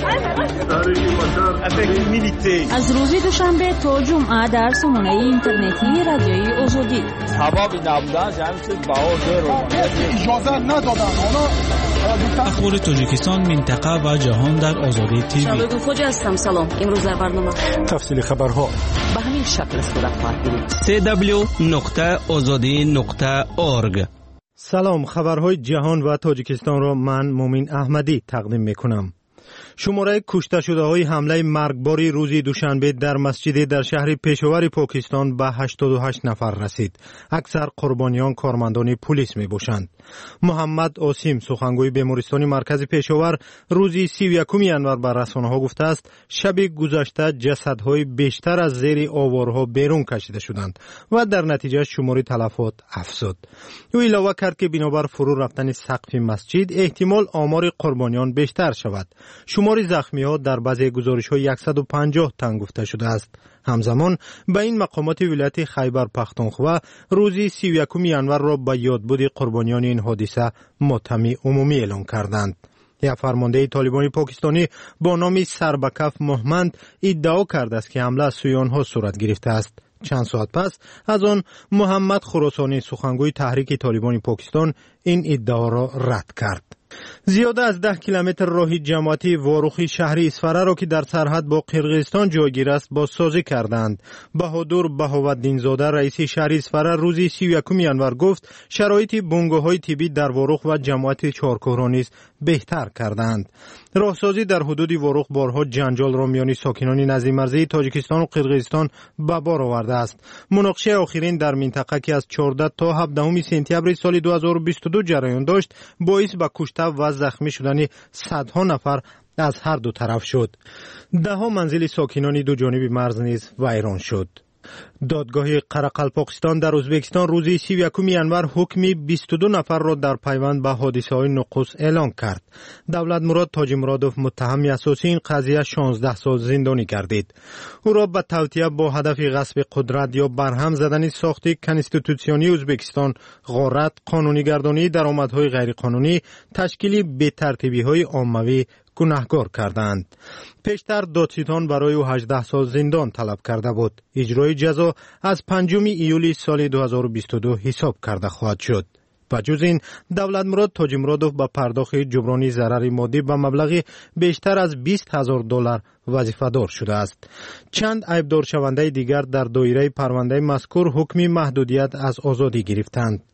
از روز دوشنبه تا جمعه در سامانه اینترنتی رادیوی آزادی. سبب نبودن جمعیت باور اجازه ندادن. اخبار تاجیکستان، منطقه و جهان در آزادی تیوی. شبکه خوجا هستم. سلام. امروز در برنامه تفصیل خبرها به همین شکل صورت خواهد گرفت. www.azadi.org. سلام، خبرهای جهان و تاجیکستان را من مومین احمدی تقدیم میکنم. شماره کشته شده های حمله مرگباری روز دوشنبه در مسجدی در شهر پشاور پاکستان به 88 نفر رسید. اکثر قربانیان کارمندان پلیس می باشند. محمد آسیم، سخنگوی بیمارستان مرکز پشاور، روز 31 январ به رسانه‌ها گفته است شب گذشته جسدهای بیشتر از زیر آوارها بیرون کشیده شدند و در نتیجه شمار تلفات افزود. او علاوه کرد که بنابر فرو رفتن سقف مسجد احتمال آمار قربانیان بیشتر شود. شمار زخمی‌ها در بعضی گزارش‌ها 150 تن گفته شده است. همزمان به این مقامات ولایت خیبر پختونخوا روز 31 январ را به یادبود قربانیان این حادثه ماتم عمومی اعلام کردند. یک فرمانده طالبان پاکستانی با نام سربکف محمد ادعا کرده است که حمله از سوی آنها صورت گرفته است. چند ساعت پس از آن محمد خراسانی، سخنگوی تحریک طالبان پاکستان، این ادعا را رد کرد. زیاده از 10 کیلومتر راه جماعتی واروخی شهری اسفره را که در سرحد با قرقیزستان جایگیر است بازسازی کردند. بهادر بهاوالدین زاده، رئیس شهر اسفره، روز 31 январ گفت شرایط بنگاه‌های طبی در واروخ و جماعت چهارکوه را نیز بهتر کردند. راهسازی در حدود واروخ بارها جنجال را میان ساکنان نزدیک مرزی تاجیکستان و قرقیزستان به بار آورده است. مناقشه آخرین در منطقه که از 14 تا 17 سپتامبر سال 2022 جریان داشت باعث به کشته و زخمی شدن صدها نفر از هر دو طرف شد. 10 منزل ساکنان دو جانب مرز نیز ویران شد. دادگاه قرقلپاکستان در ازبکستان روز 31 январ حکم 22 نفر را در پیوند به حادثه‌های نقص اعلان کرد. دولت مراد تاجمرادوف متهم اساسی این قضیه 16 سال زندانی گردید. او را به توطئه با هدف غصب قدرت یا برهم زدن ساخت کنستیتوسیونی ازبکستان، غارت، قانونی گردانی درآمدهای غیرقانونی، تشکیل بی‌ترتیبی‌های عاموی گناهکار کردند. پیشتر دادستان برای او 18 سال زندان طلب کرده بود. اجرای جزا از 5 ایولی سال 2022 حساب کرده خواهد شد. بجز این، دولت مراد تاجمرادوف به پرداخت جبرانی ضرر مادی به مبلغ بیشتر از $20,000 وظیفه‌دار شده است. چند عیبدار شونده دیگر در دایره پرونده مذکور حکم محدودیت از آزادی گرفتند.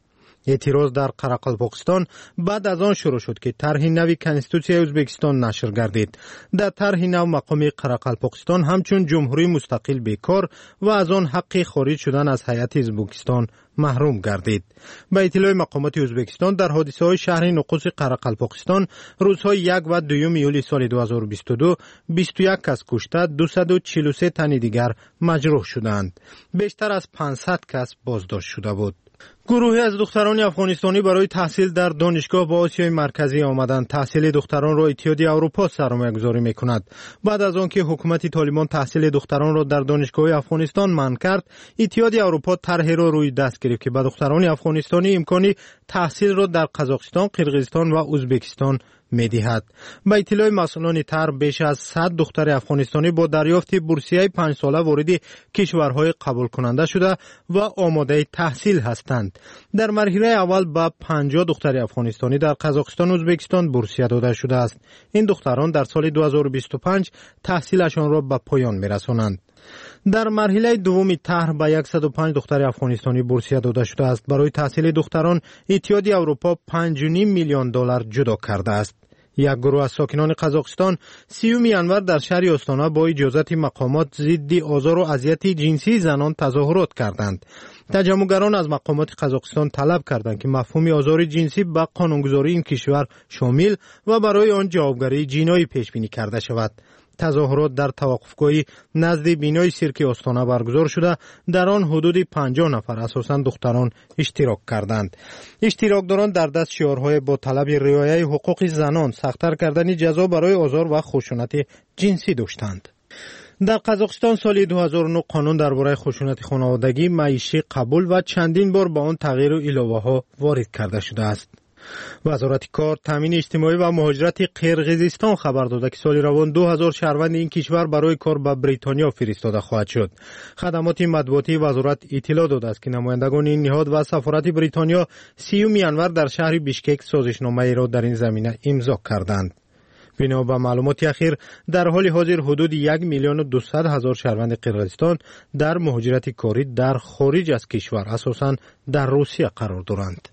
اعتراض در قرقلپاکستان بعد از آن شروع شد که طرح نوی کنستیتوسیای ازبکستان نشر گردید. در طرح نو مقام قرقلپاکستان همچون جمهوری مستقل بیکار و از آن حق خارج شدن از هیئت ازبکستان محروم گردید. به اطلاع مقامات ازبکستان در حادثه‌های شهر نقوس قرقلپاکستان روزهای 1 و 2 یولی سال 2022 21 کس کشته 243 تن دیگر مجروح شدند. بیشتر از 500 کس بازداشت شده بود. گروهی از دختران افغانستانی برای تحصیل در دانشگاه با آسیای مرکزی آمدند. تحصیل دختران را اتحادیه اروپا سرمایه‌گذاری می‌کند. بعد از آنکه حکومت طالبان تحصیل دختران را در دانشگاه افغانستان منع کرد، اتحادیه اروپا طرحی را روی دست گرفت که به دختران افغانستانی امکانی تحصیل را در قزاقستان، قرقیزستان و ازبکستان می‌دهد. به اطلاع مسئولان طرح بیش از 100 دختر افغانستانی با دریافت بورسیه 5 ساله وارد کشورهای قبول کننده شده و آماده تحصیل هستند. در مرحله اول به 50 دختر افغانستانی در قزاقستان و ازبکستان بورسیه داده شده است. این دختران در سال 2025 تحصیلشان را به پایان می‌رسانند. در مرحله دوم طرح به 105 دختر افغانستانی بورسیه داده شده است. برای تحصیل دختران اتحادیه اروپا 5.5 میلیون دلار جدا کرده است. یک گروه از ساکنان قزاقستان 30 ینور در شهر آستانه با اجازت مقامات ضد آزار و اذیت جنسی زنان تظاهرات کردند. تجمعگران از مقامات قزاقستان طلب کردند که مفهوم آزار جنسی به قانونگذاری این کشور شامل و برای آن جوابگری جنایی پیش بینی کرده شود. تظاهرات در توقفگاهی نزد بینای سیرک آستانه برگزار شده. در آن حدود 50 نفر اساساً دختران اشتراک کردند. اشتراکداران در دست شعارهای با طلب رعایت حقوق زنان، سخت‌تر کردن جزا برای آزار و خشونت جنسی داشتند. در قزاقستان سال 2009 قانون درباره خشونت خانوادگی، معیشی قبول و چندین بار با آن تغییر و علاوه‌ها وارد کرده شده است. وزارت کار، تامین اجتماعی و مهاجرت قرقیزستان خبر داده که سال روان 2000 شهروند این کشور برای کار به بریتانیا فرستاده خواهد شد. خدمات مطبوعاتی وزارت اطلاع داده است که نمایندگان این نهاد و سفارت بریتانیا 30 ینور در شهر بیشکک سازشنامه را در این زمینه امضا کردند. بنا به معلومات اخیر در حال حاضر حدود 1,200,000 شهروند قرقیزستان در مهاجرت کاری در خارج از کشور اساساً در روسیه قرار دارند.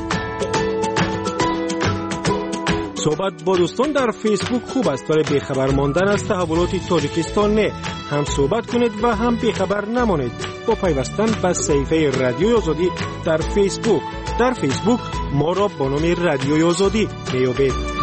صحبت با دوستان در فیسبوک خوب است ولی بیخبر ماندن از تحولات تاجیکستان نه. هم صحبت کنید و هم بیخبر نمانید با پیوستن به صفحه رادیوی آزادی در فیسبوک. در فیسبوک ما را با نام رادیوی آزادی میابید.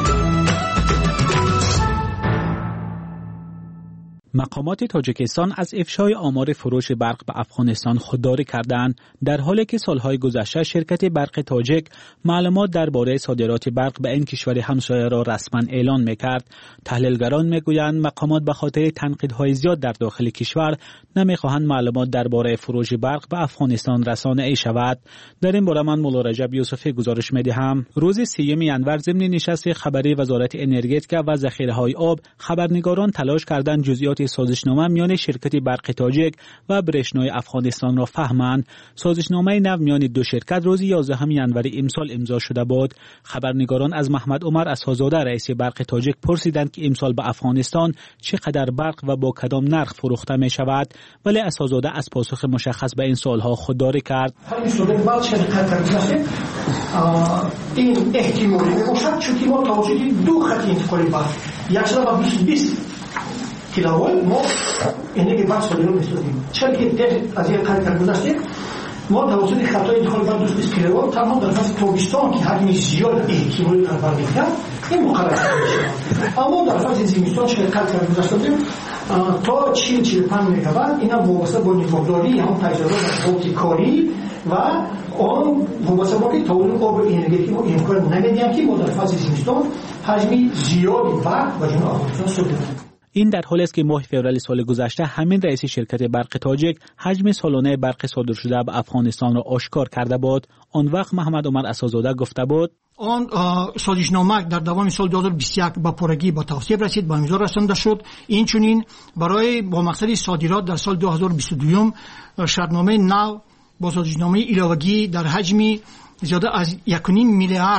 مقامات تاجیکستان از افشای آمار فروش برق به افغانستان خودداری کردند، در حالی که سالهای گذشته شرکت برق تاجیک معلومات درباره صادرات برق به این کشور همسایه را رسما اعلان میکرد. تحلیلگران میگویند مقامات به خاطر تنقیدهای زیاد در داخل کشور نمیخواهند معلومات درباره فروش برق به افغانستان رسانه‌ای شود. در این باره من مولا رجب یوسفی گزارش میدهم. روز 3 ینور ضمن نشست خبری وزارت انرژتیک و ذخیره‌های آب، خبرنگاران تلاش کردند جزئیات سازشنامه میان شرکت برق تاجیک و برشنای افغانستان را فهمند. سازشنامه نو میان دو شرکت روز 11 ینور امسال امضا شده بود. خبرنگاران از محمد عمر اسحاق‌زاده رئیس برق تاجیک پرسیدند که امسال به افغانستان چقدر برق و با کدام نرخ فروخته می شود، ولی اسحاق‌زاده از پاسخ مشخص به این سوالها خودداری کرد. این احتمالی میباشد چون ما توجیه دو خط انتقالی برق 120 کیلووات ما انرژی برق صادر می‌سازیم. چون که از یک قطعه گذشته ما توسط خطای انتقال برق 220 کیلووات تمام در فصل تابستان که حجم زیاد احتمالی در برق می‌دهد این مقرر شده. اما در فصل زمستان چون قطعه گذشته تا 40-45 مگاوات اینا وابسته با نگهداری هم تجهیزات صوتی کاری و آن وابسته با که تولید آب انرژی که ما امکان نمیدیم که ما در فصل زمستان حجم زیادی برق و جمعه افغانستان صادر کنیم. این در حالی است که ماه فوریه سال گذشته همین رئیس شرکت برق تاجیک حجم سالانه برق صادر شده به افغانستان را آشکار کرده بود. آن وقت محمد عمر اسحاق‌زاده گفته بود آن سازشنامه در دوام سال 2021 با پرگی با توصیف رسید، با امضا رسانده شد. این چنین برای با مقصد صادرات در سال 2022 شرطنامه نو با سازشنامه علاوگی در حجم زیاده از 1.5 میلیارد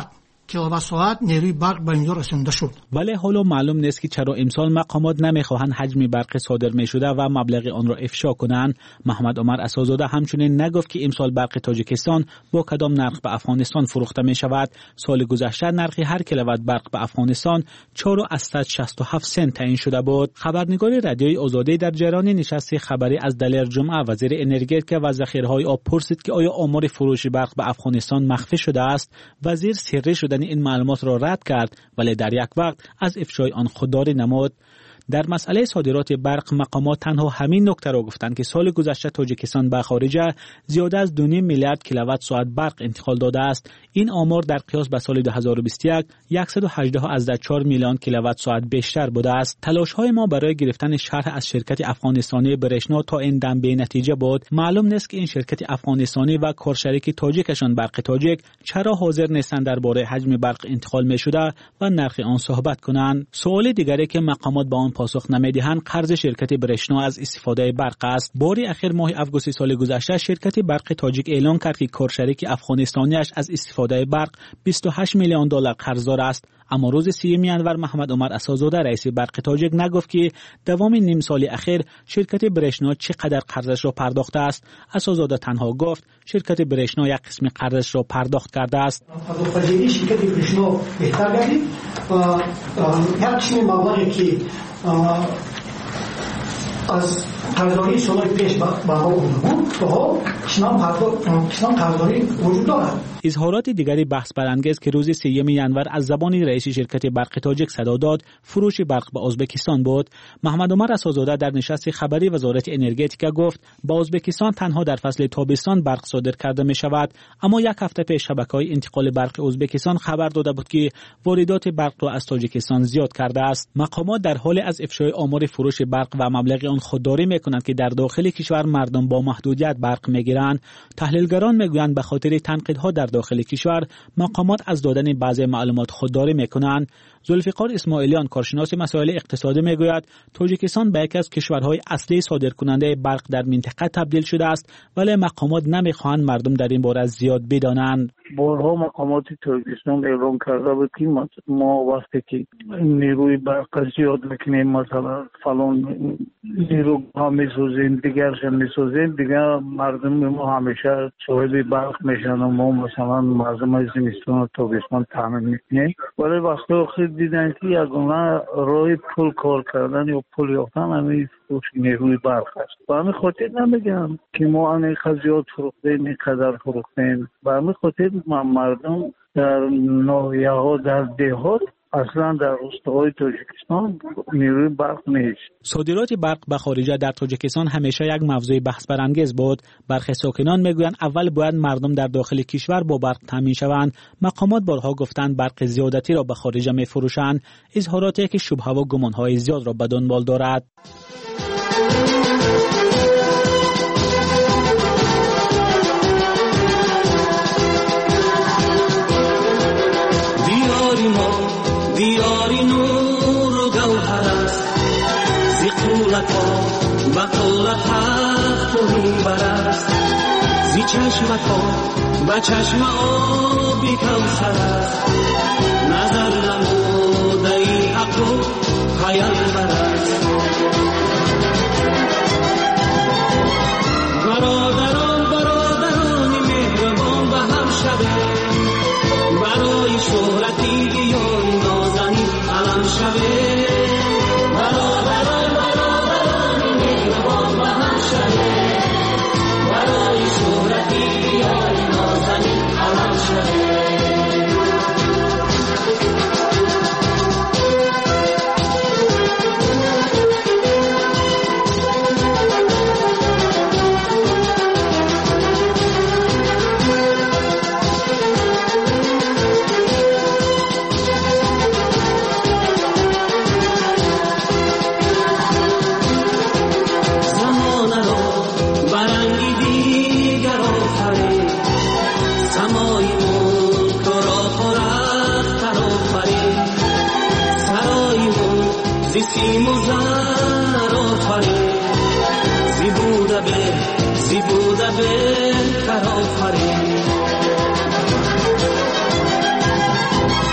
کیلووات ساعت نیروی برق به اینجا رسانده شد. ولی حالا معلوم نیست که چرا امسال مقامات نمیخواهند حجم برق صادر میشده و مبلغ آن را افشا کنند. محمد عمر اساس‌زاده همچنین نگفت که امسال برق تاجیکستان با کدام نرخ به افغانستان فروخته می شود. سال گذشته نرخ هر کیلووات برق به افغانستان 4.67 سنت تعیین شده بود. خبرنگار رادیوی آزادی در جریان نشست خبری از دلیر جمعه وزیر انرژی و ذخیره‌های آب پرسید که آیا آمار فروش برق به افغانستان مخفی شده است. وزیر سری شدن این معلومات را رد کرد ولی در یک وقت از افشای آن خودداری نمود. در مسئله صادرات برق مقامات تنها همین نکته را گفتند که سال گذشته تاجیکستان به خارج زیاده از 2.5 میلیارد کیلووات ساعت برق انتقال داده است. این آمار در قیاس به سال 2021 118.4 میلیون کیلووات ساعت بیشتر بوده است. تلاش‌های ما برای گرفتن شرح از شرکت افغانستانی برشنا تا این دم به نتیجه بود. معلوم نیست که این شرکت افغانستانی و کارشریک تاجیکشان برق تاجیک چرا حاضر نیستند درباره حجم برق انتقال می‌شده و نرخ آن صحبت کنند. سوال دیگری که مقامات با آن پاسخ نمیدهند قرض شرکت برشنا از استفاده برق است. باری اخیر ماه آگوست سال گذشته شرکت برق تاجیک اعلام کرد که کارشریک افغانستانیش از استفاده برق 28 میلیون دلار قرضدار است. اما روز 3 انور محمد عمر اساس‌زاده رئیس برق تاجیک نگفت که دوام نیم سال اخیر شرکت برشنا چقدر قرضش را پرداخته است. اساس‌زاده تنها گفت شرکت برشنا یک قسم قرضش را پرداخت کرده است. شرکت برشنا بهتر گردید و یک قسم مبلغی که از قرضداری سالهای پیش به ما اومده بود چنان قرضداری وجود دارد. اظهارات دیگری بحث برانگیز که روز 3 ینور از زبان رئیس شرکت برق تاجیک صدا داد فروش برق به ازبکستان بود. محمد عمر اساس‌زاده در نشست خبری وزارت انرژتیک گفت با ازبکستان تنها در فصل تابستان برق صادر کرده می شود. اما یک هفته پیش شبکه‌های انتقال برق ازبکستان خبر داده بود که واردات برق را از تاجیکستان زیاد کرده است. مقامات در حال از افشای آمار فروش برق و مبلغ آن خودداری می‌کنند که در داخل کشور مردم با محدودیت برق می‌گیرند. تحلیلگران می‌گویند به خاطر تنقیدها در داخل کشور مقامات از دادن بعضی معلومات خودداری می‌کنند. ذوالفقار اسماعیلیان کارشناس مسائل اقتصادی می‌گوید تاجیکستان به یکی از کشورهای اصلی صادرکننده برق در منطقه تبدیل شده است ولی مقامات نمی‌خواهند مردم در این باره زیاد بدانند. بارها مقامات تاجیکستان اعلام کرده بود که ما وقتی که نیروی برق زیاد می‌کنیم مثلا فلان نیروها می‌سازیم دیگرش می‌سازیم دیگر مردم ما همیشه صاحب برق میشن و ما مثلا مردم از زمستان و تابستان تامین می‌کنیم ولی وقتی دیدن که یگانه راه پول کار کردن یا پول یافتن همین فروش نیروی برق است. به همین خاطر نمیگم که ما اینقدر زیاد فروختیم اینقدر فروختیم. به همین خاطر مردم در ناحیه‌ها در دهات اصلا در روستاهای تاجیکستان نیروی برق نیست. صادرات برق به خارج در تاجیکستان همیشه یک موضوع بحث برانگیز بود. برخی ساکنان میگویند اول باید مردم در داخل کشور با برق تامین شوند. مقامات بارها گفتند برق زیادتی را به خارج میفروشند. اظهاراتی که شبهه و گمانهای زیاد را به دنبال دارد. دیاری نور و گوهر است زی قولت ها و قولت حق و میبر است زی چشمت ها و چشم آبی کوثر است نظر نموده ای حق و پیامبر است برادران مهربان به هم شده برای شهرتی بیاری نازنی علم شده برادران مهربان به هم شده برای شهرتی بیاری نازنی علم شده سیم و زر آفرین زیبوده به کر آفرین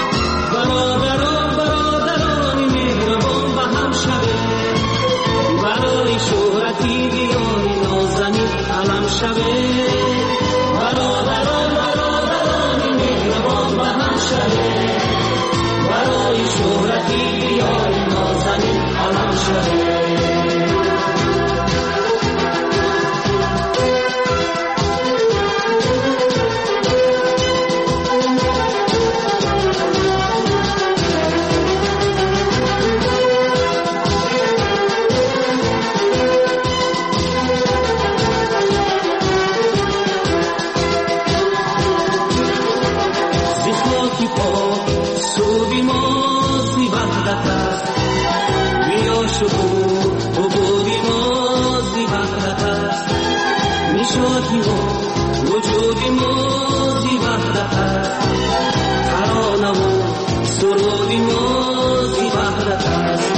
خاکی پاک سودی ما زی وحدت است بیا شکوه و بودی ما زی وحدت است نشاطی و وجودی ما زی وحدت است ترانه و سرودی ما زی وحدت است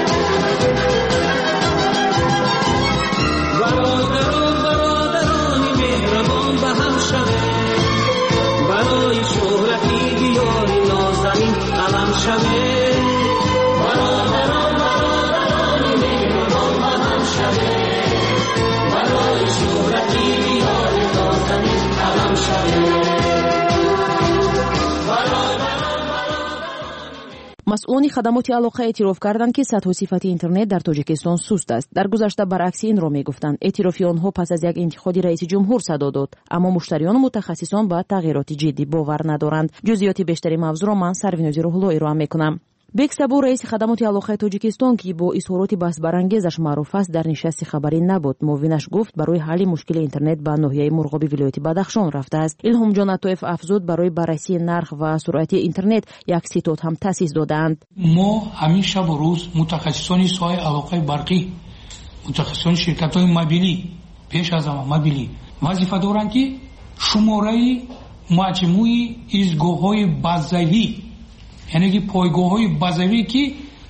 برادران مهربان به هم شوه برای شهرتی بیاری نازنین علم شوه برادران مهربان به هم شوه برای شهرتی بیاری نازنین علم شوه. مسئولان خدمات علاقه اعتراف کردند که سطح و صفت اینترنت در تاجیکستان سست است. در گذشته برعکس این را میگفتند. اعترافی آنها پس از یک انتخاب رئیس جمهور صدا داد، اما مشتریان و متخصصان با تغییرات جدی باور ندارند. جزئیات بیشتری موضوع را من سرویناز روح‌الله ارائه میکنم. بک سبو رئیس خدمات علاقه تاجیکستان که با اظهارات بحث برانگیزش معروف است در نشست خبری نبود. معاونش گفت برای حل مشکل اینترنت به ناحیه مرغابی ولایت بدخشان رفته است. الهام جان عطایف افزود برای بررسی نرخ و سرعت اینترنت یک ستاد هم تأسیس دادند. ما همین شب و روز متخصصان ساحه علاقه برقی، متخصصان شرکت‌های موبیلی، پیش از همه موبیلی وظیفه دارند که شماره مجموعی ایستگاه‌های بازاری، یعنی که پایگاه‌های بازاری که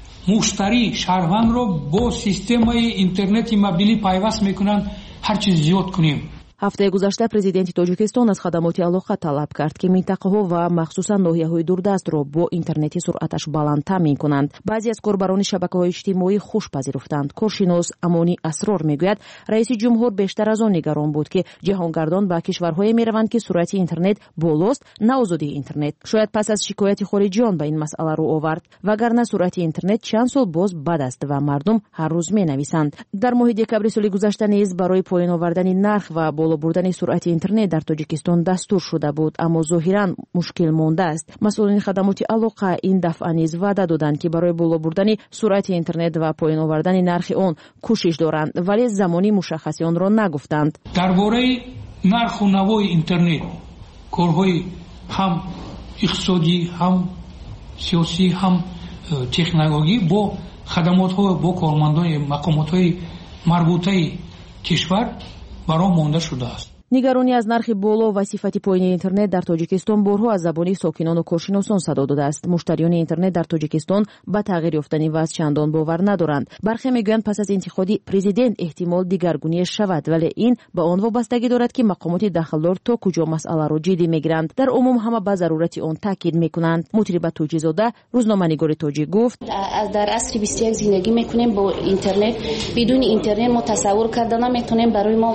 مشتری شهروند را با سیستم اینترنت موبیلی پیوست میکنند هر چیز زیاد کنیم. هفته گذشته پرزیدنت تاجیکستان از خدمات علاقه طلب کرد که منطقه‌ها و مخصوصا ناحیه‌های دوردست را با اینترنت سرعتش بلند تامین کنند. بعضی از کاربران شبکه‌های اجتماعی خوش پذیرفتند. کارشناس امانی اسرار میگوید رئیس جمهور بیشتر از آن نگران بود که جهانگردان به کشورهای میروند که سرعت اینترنت بالاست، نه آزادی اینترنت. شاید پس از شکایت خارجیان به این مسئله رو آورد، وگرنه سرعت اینترنت چند سال باز بد است و مردم هر روز مینویسند. در ماه دکمبر سال گذشته نیز برای پایین آوردن نرخ و بالا بردن سرعت اینترنت در تاجیکستان دستور شده بود، اما ظاهرا مشکل مانده است. مسئولین خدمات علاقه این دفعه نیز وعده دادند که برای بالا بردن سرعت اینترنت و پایین آوردن نرخ آن کوشش دارند، ولی زمانی مشخصی آن را نگفتند. درباره نرخ و نوای اینترنت کارهای هم اقتصادی، هم سیاسی، هم تکنولوژی با خدمات‌ها با کارمندان مقامات‌های مربوطه کشور برای مانده شده است. نگرانی از نرخ بالا و صفت پایین اینترنت در تاجیکستان بارها از زبان ساکنان و کارشناسان صدا داده است. مشتریان اینترنت در تاجیکستان به تغییر یافتنی وضع چندان باور ندارند. برخی میگویند پس از انتخاب پرزیدنت احتمال دیگرگونی شود، ولی این به آن وابستگی دارد که مقامات داخلدار تا کجا مسئله را جدی میگیرند. در عموم همه به ضرورت آن تاکید میکنند. مطربه توجیزاده روزنامه‌نگار تاجیک گفت در عصر 21 زندگی میکنیم با اینترنت. بدون اینترنت ما تصور کردن نمیتونیم. برای ما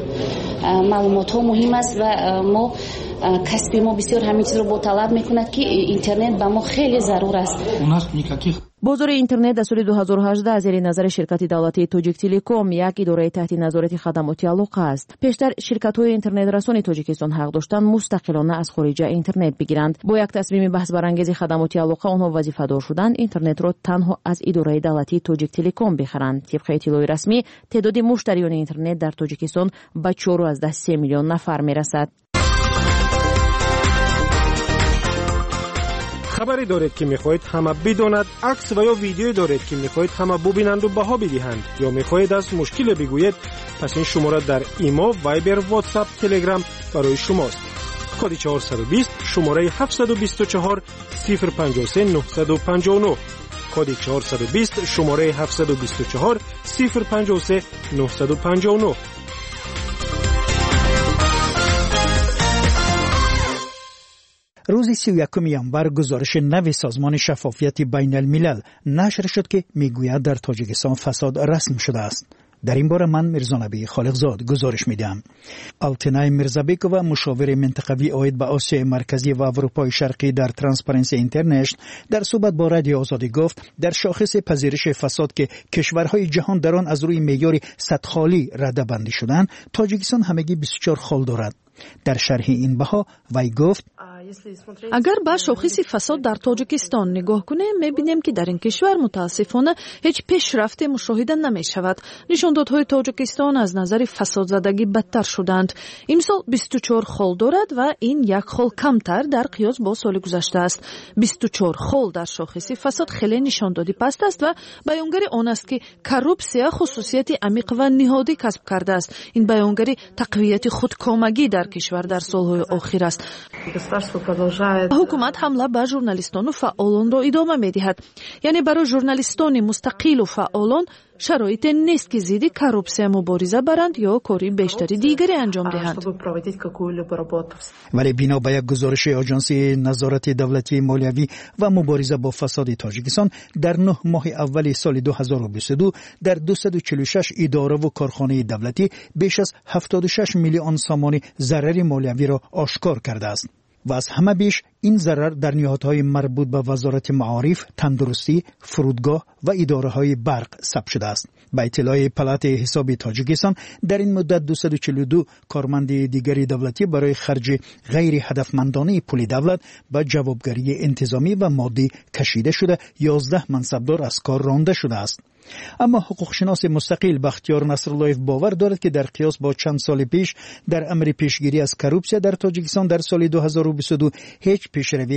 معلومات ها مهم است و ما کسب ما بسیار همین چیز رو با طلب میکند که اینترنت به ما خیلی ضرور است. بازار اینترنت در سال 2018 از زیر نظر شرکت دولتی تاجیک تلکوم یک اداره تحت نظارت خدمات علاقه است. پیشتر شرکت‌های اینترنت رسانی تاجیکستان حق داشتند مستقلانه از خارج اینترنت بگیرند. با یک تصمیم بحث برانگیز خدمات علاقه آنها وظیفه‌دار شدند اینترنت را تنها از اداره دولتی تاجیک تلکوم بخرند. طبق اطلاع رسمی تعداد مشتریان اینترنت در تاجیکستان به 4.3 میلیون نفر میرسد. خبری دارید که میخواهید همه بداند، عکس و یا ویدیویی دارید که میخواهید همه ببینند و بها بدهند، یا میخواهید از مشکل بگویید، پس این شماره در ایما، وایبر، واتساپ، تلگرام برای شماست. کد 420 شماره 724 053 959. کد 420 شماره 724 053 959. روز 31 ینور گزارش نو سازمان شفافیت بین الملل نشر شد که میگوید در تاجیکستان فساد رسم شده است. در این باره من میرزانبی خالقزاد گزارش میدم. آلتنای میرزابیکووا مشاور منطقوی عاید به آسیای مرکزی و اروپای شرقی در ترانسپرنسی اینترنشنال در صحبت با رادیو آزادی گفت در شاخص پذیرش فساد که کشورهای جهان در آن از روی معیار صد خالی رده بندی شدند، تاجیکستان همگی 24 خال دارد. در شرح این بها وی گفت агар ба шохиси фасод дар тоҷикистон нигоҳ кунем мебинем ки дар ин кишвар мутаассифона ҳеҷ пешрафте мушоҳида намешавад. нишондодҳои тоҷикистон аз назари фасодзадагӣ бадтар шуданд. имсол 24 хол дорад ва ин як хол камтар дар қиёс бо соли гузашта аст. 24 хол дар шохиси фасод хеле нишондодӣ паст аст ва баёнгари он аст ки коррупсия хусусияти амиқ ва ниҳодӣ касб кардааст. ин баёнгари тақвияти худкомагӣ дар кишвар дар солҳои охир аст. ҳукумат ҳамла ба журналистону фаъолонро идома медиҳад. яъне барои журналистони мустақилу фаъолон шароите нест ки зидди коррупсия мубориза баранд ё кори бештари дигаре анҷом диҳанд. вале бино ба як гузориши аҷонси назорати давлатии молиявӣ ва мубориза бо фасоди тоҷикистон дар 9 моҳи аввали соли 2022 дар 246 иdoravу корхонаи давлатӣ беш аз 76 миллион сомони зарари молиявиро ошкор кардааст. و از همه بیش این ضرر در نهادهای مربوط به وزارت معارف، تندرستی، فرودگاه و اداره‌های برق ثبت شده است. با اطلاع پلات حساب تاجیکستان در این مدت 242 کارمند دیگری دولتی برای خرج غیر هدفمندانه پول دولت به جوابگری انتظامی و مادی کشیده شده، 11 منصبدار از کار رانده شده است. اما حقوقشناس مستقل بختیار نصراللهیف باور دارد که در قیاس با چند سال پیش در امر پیشگیری از کروپسیا در تاجیکستان در سال 2022 هیچ پیشروی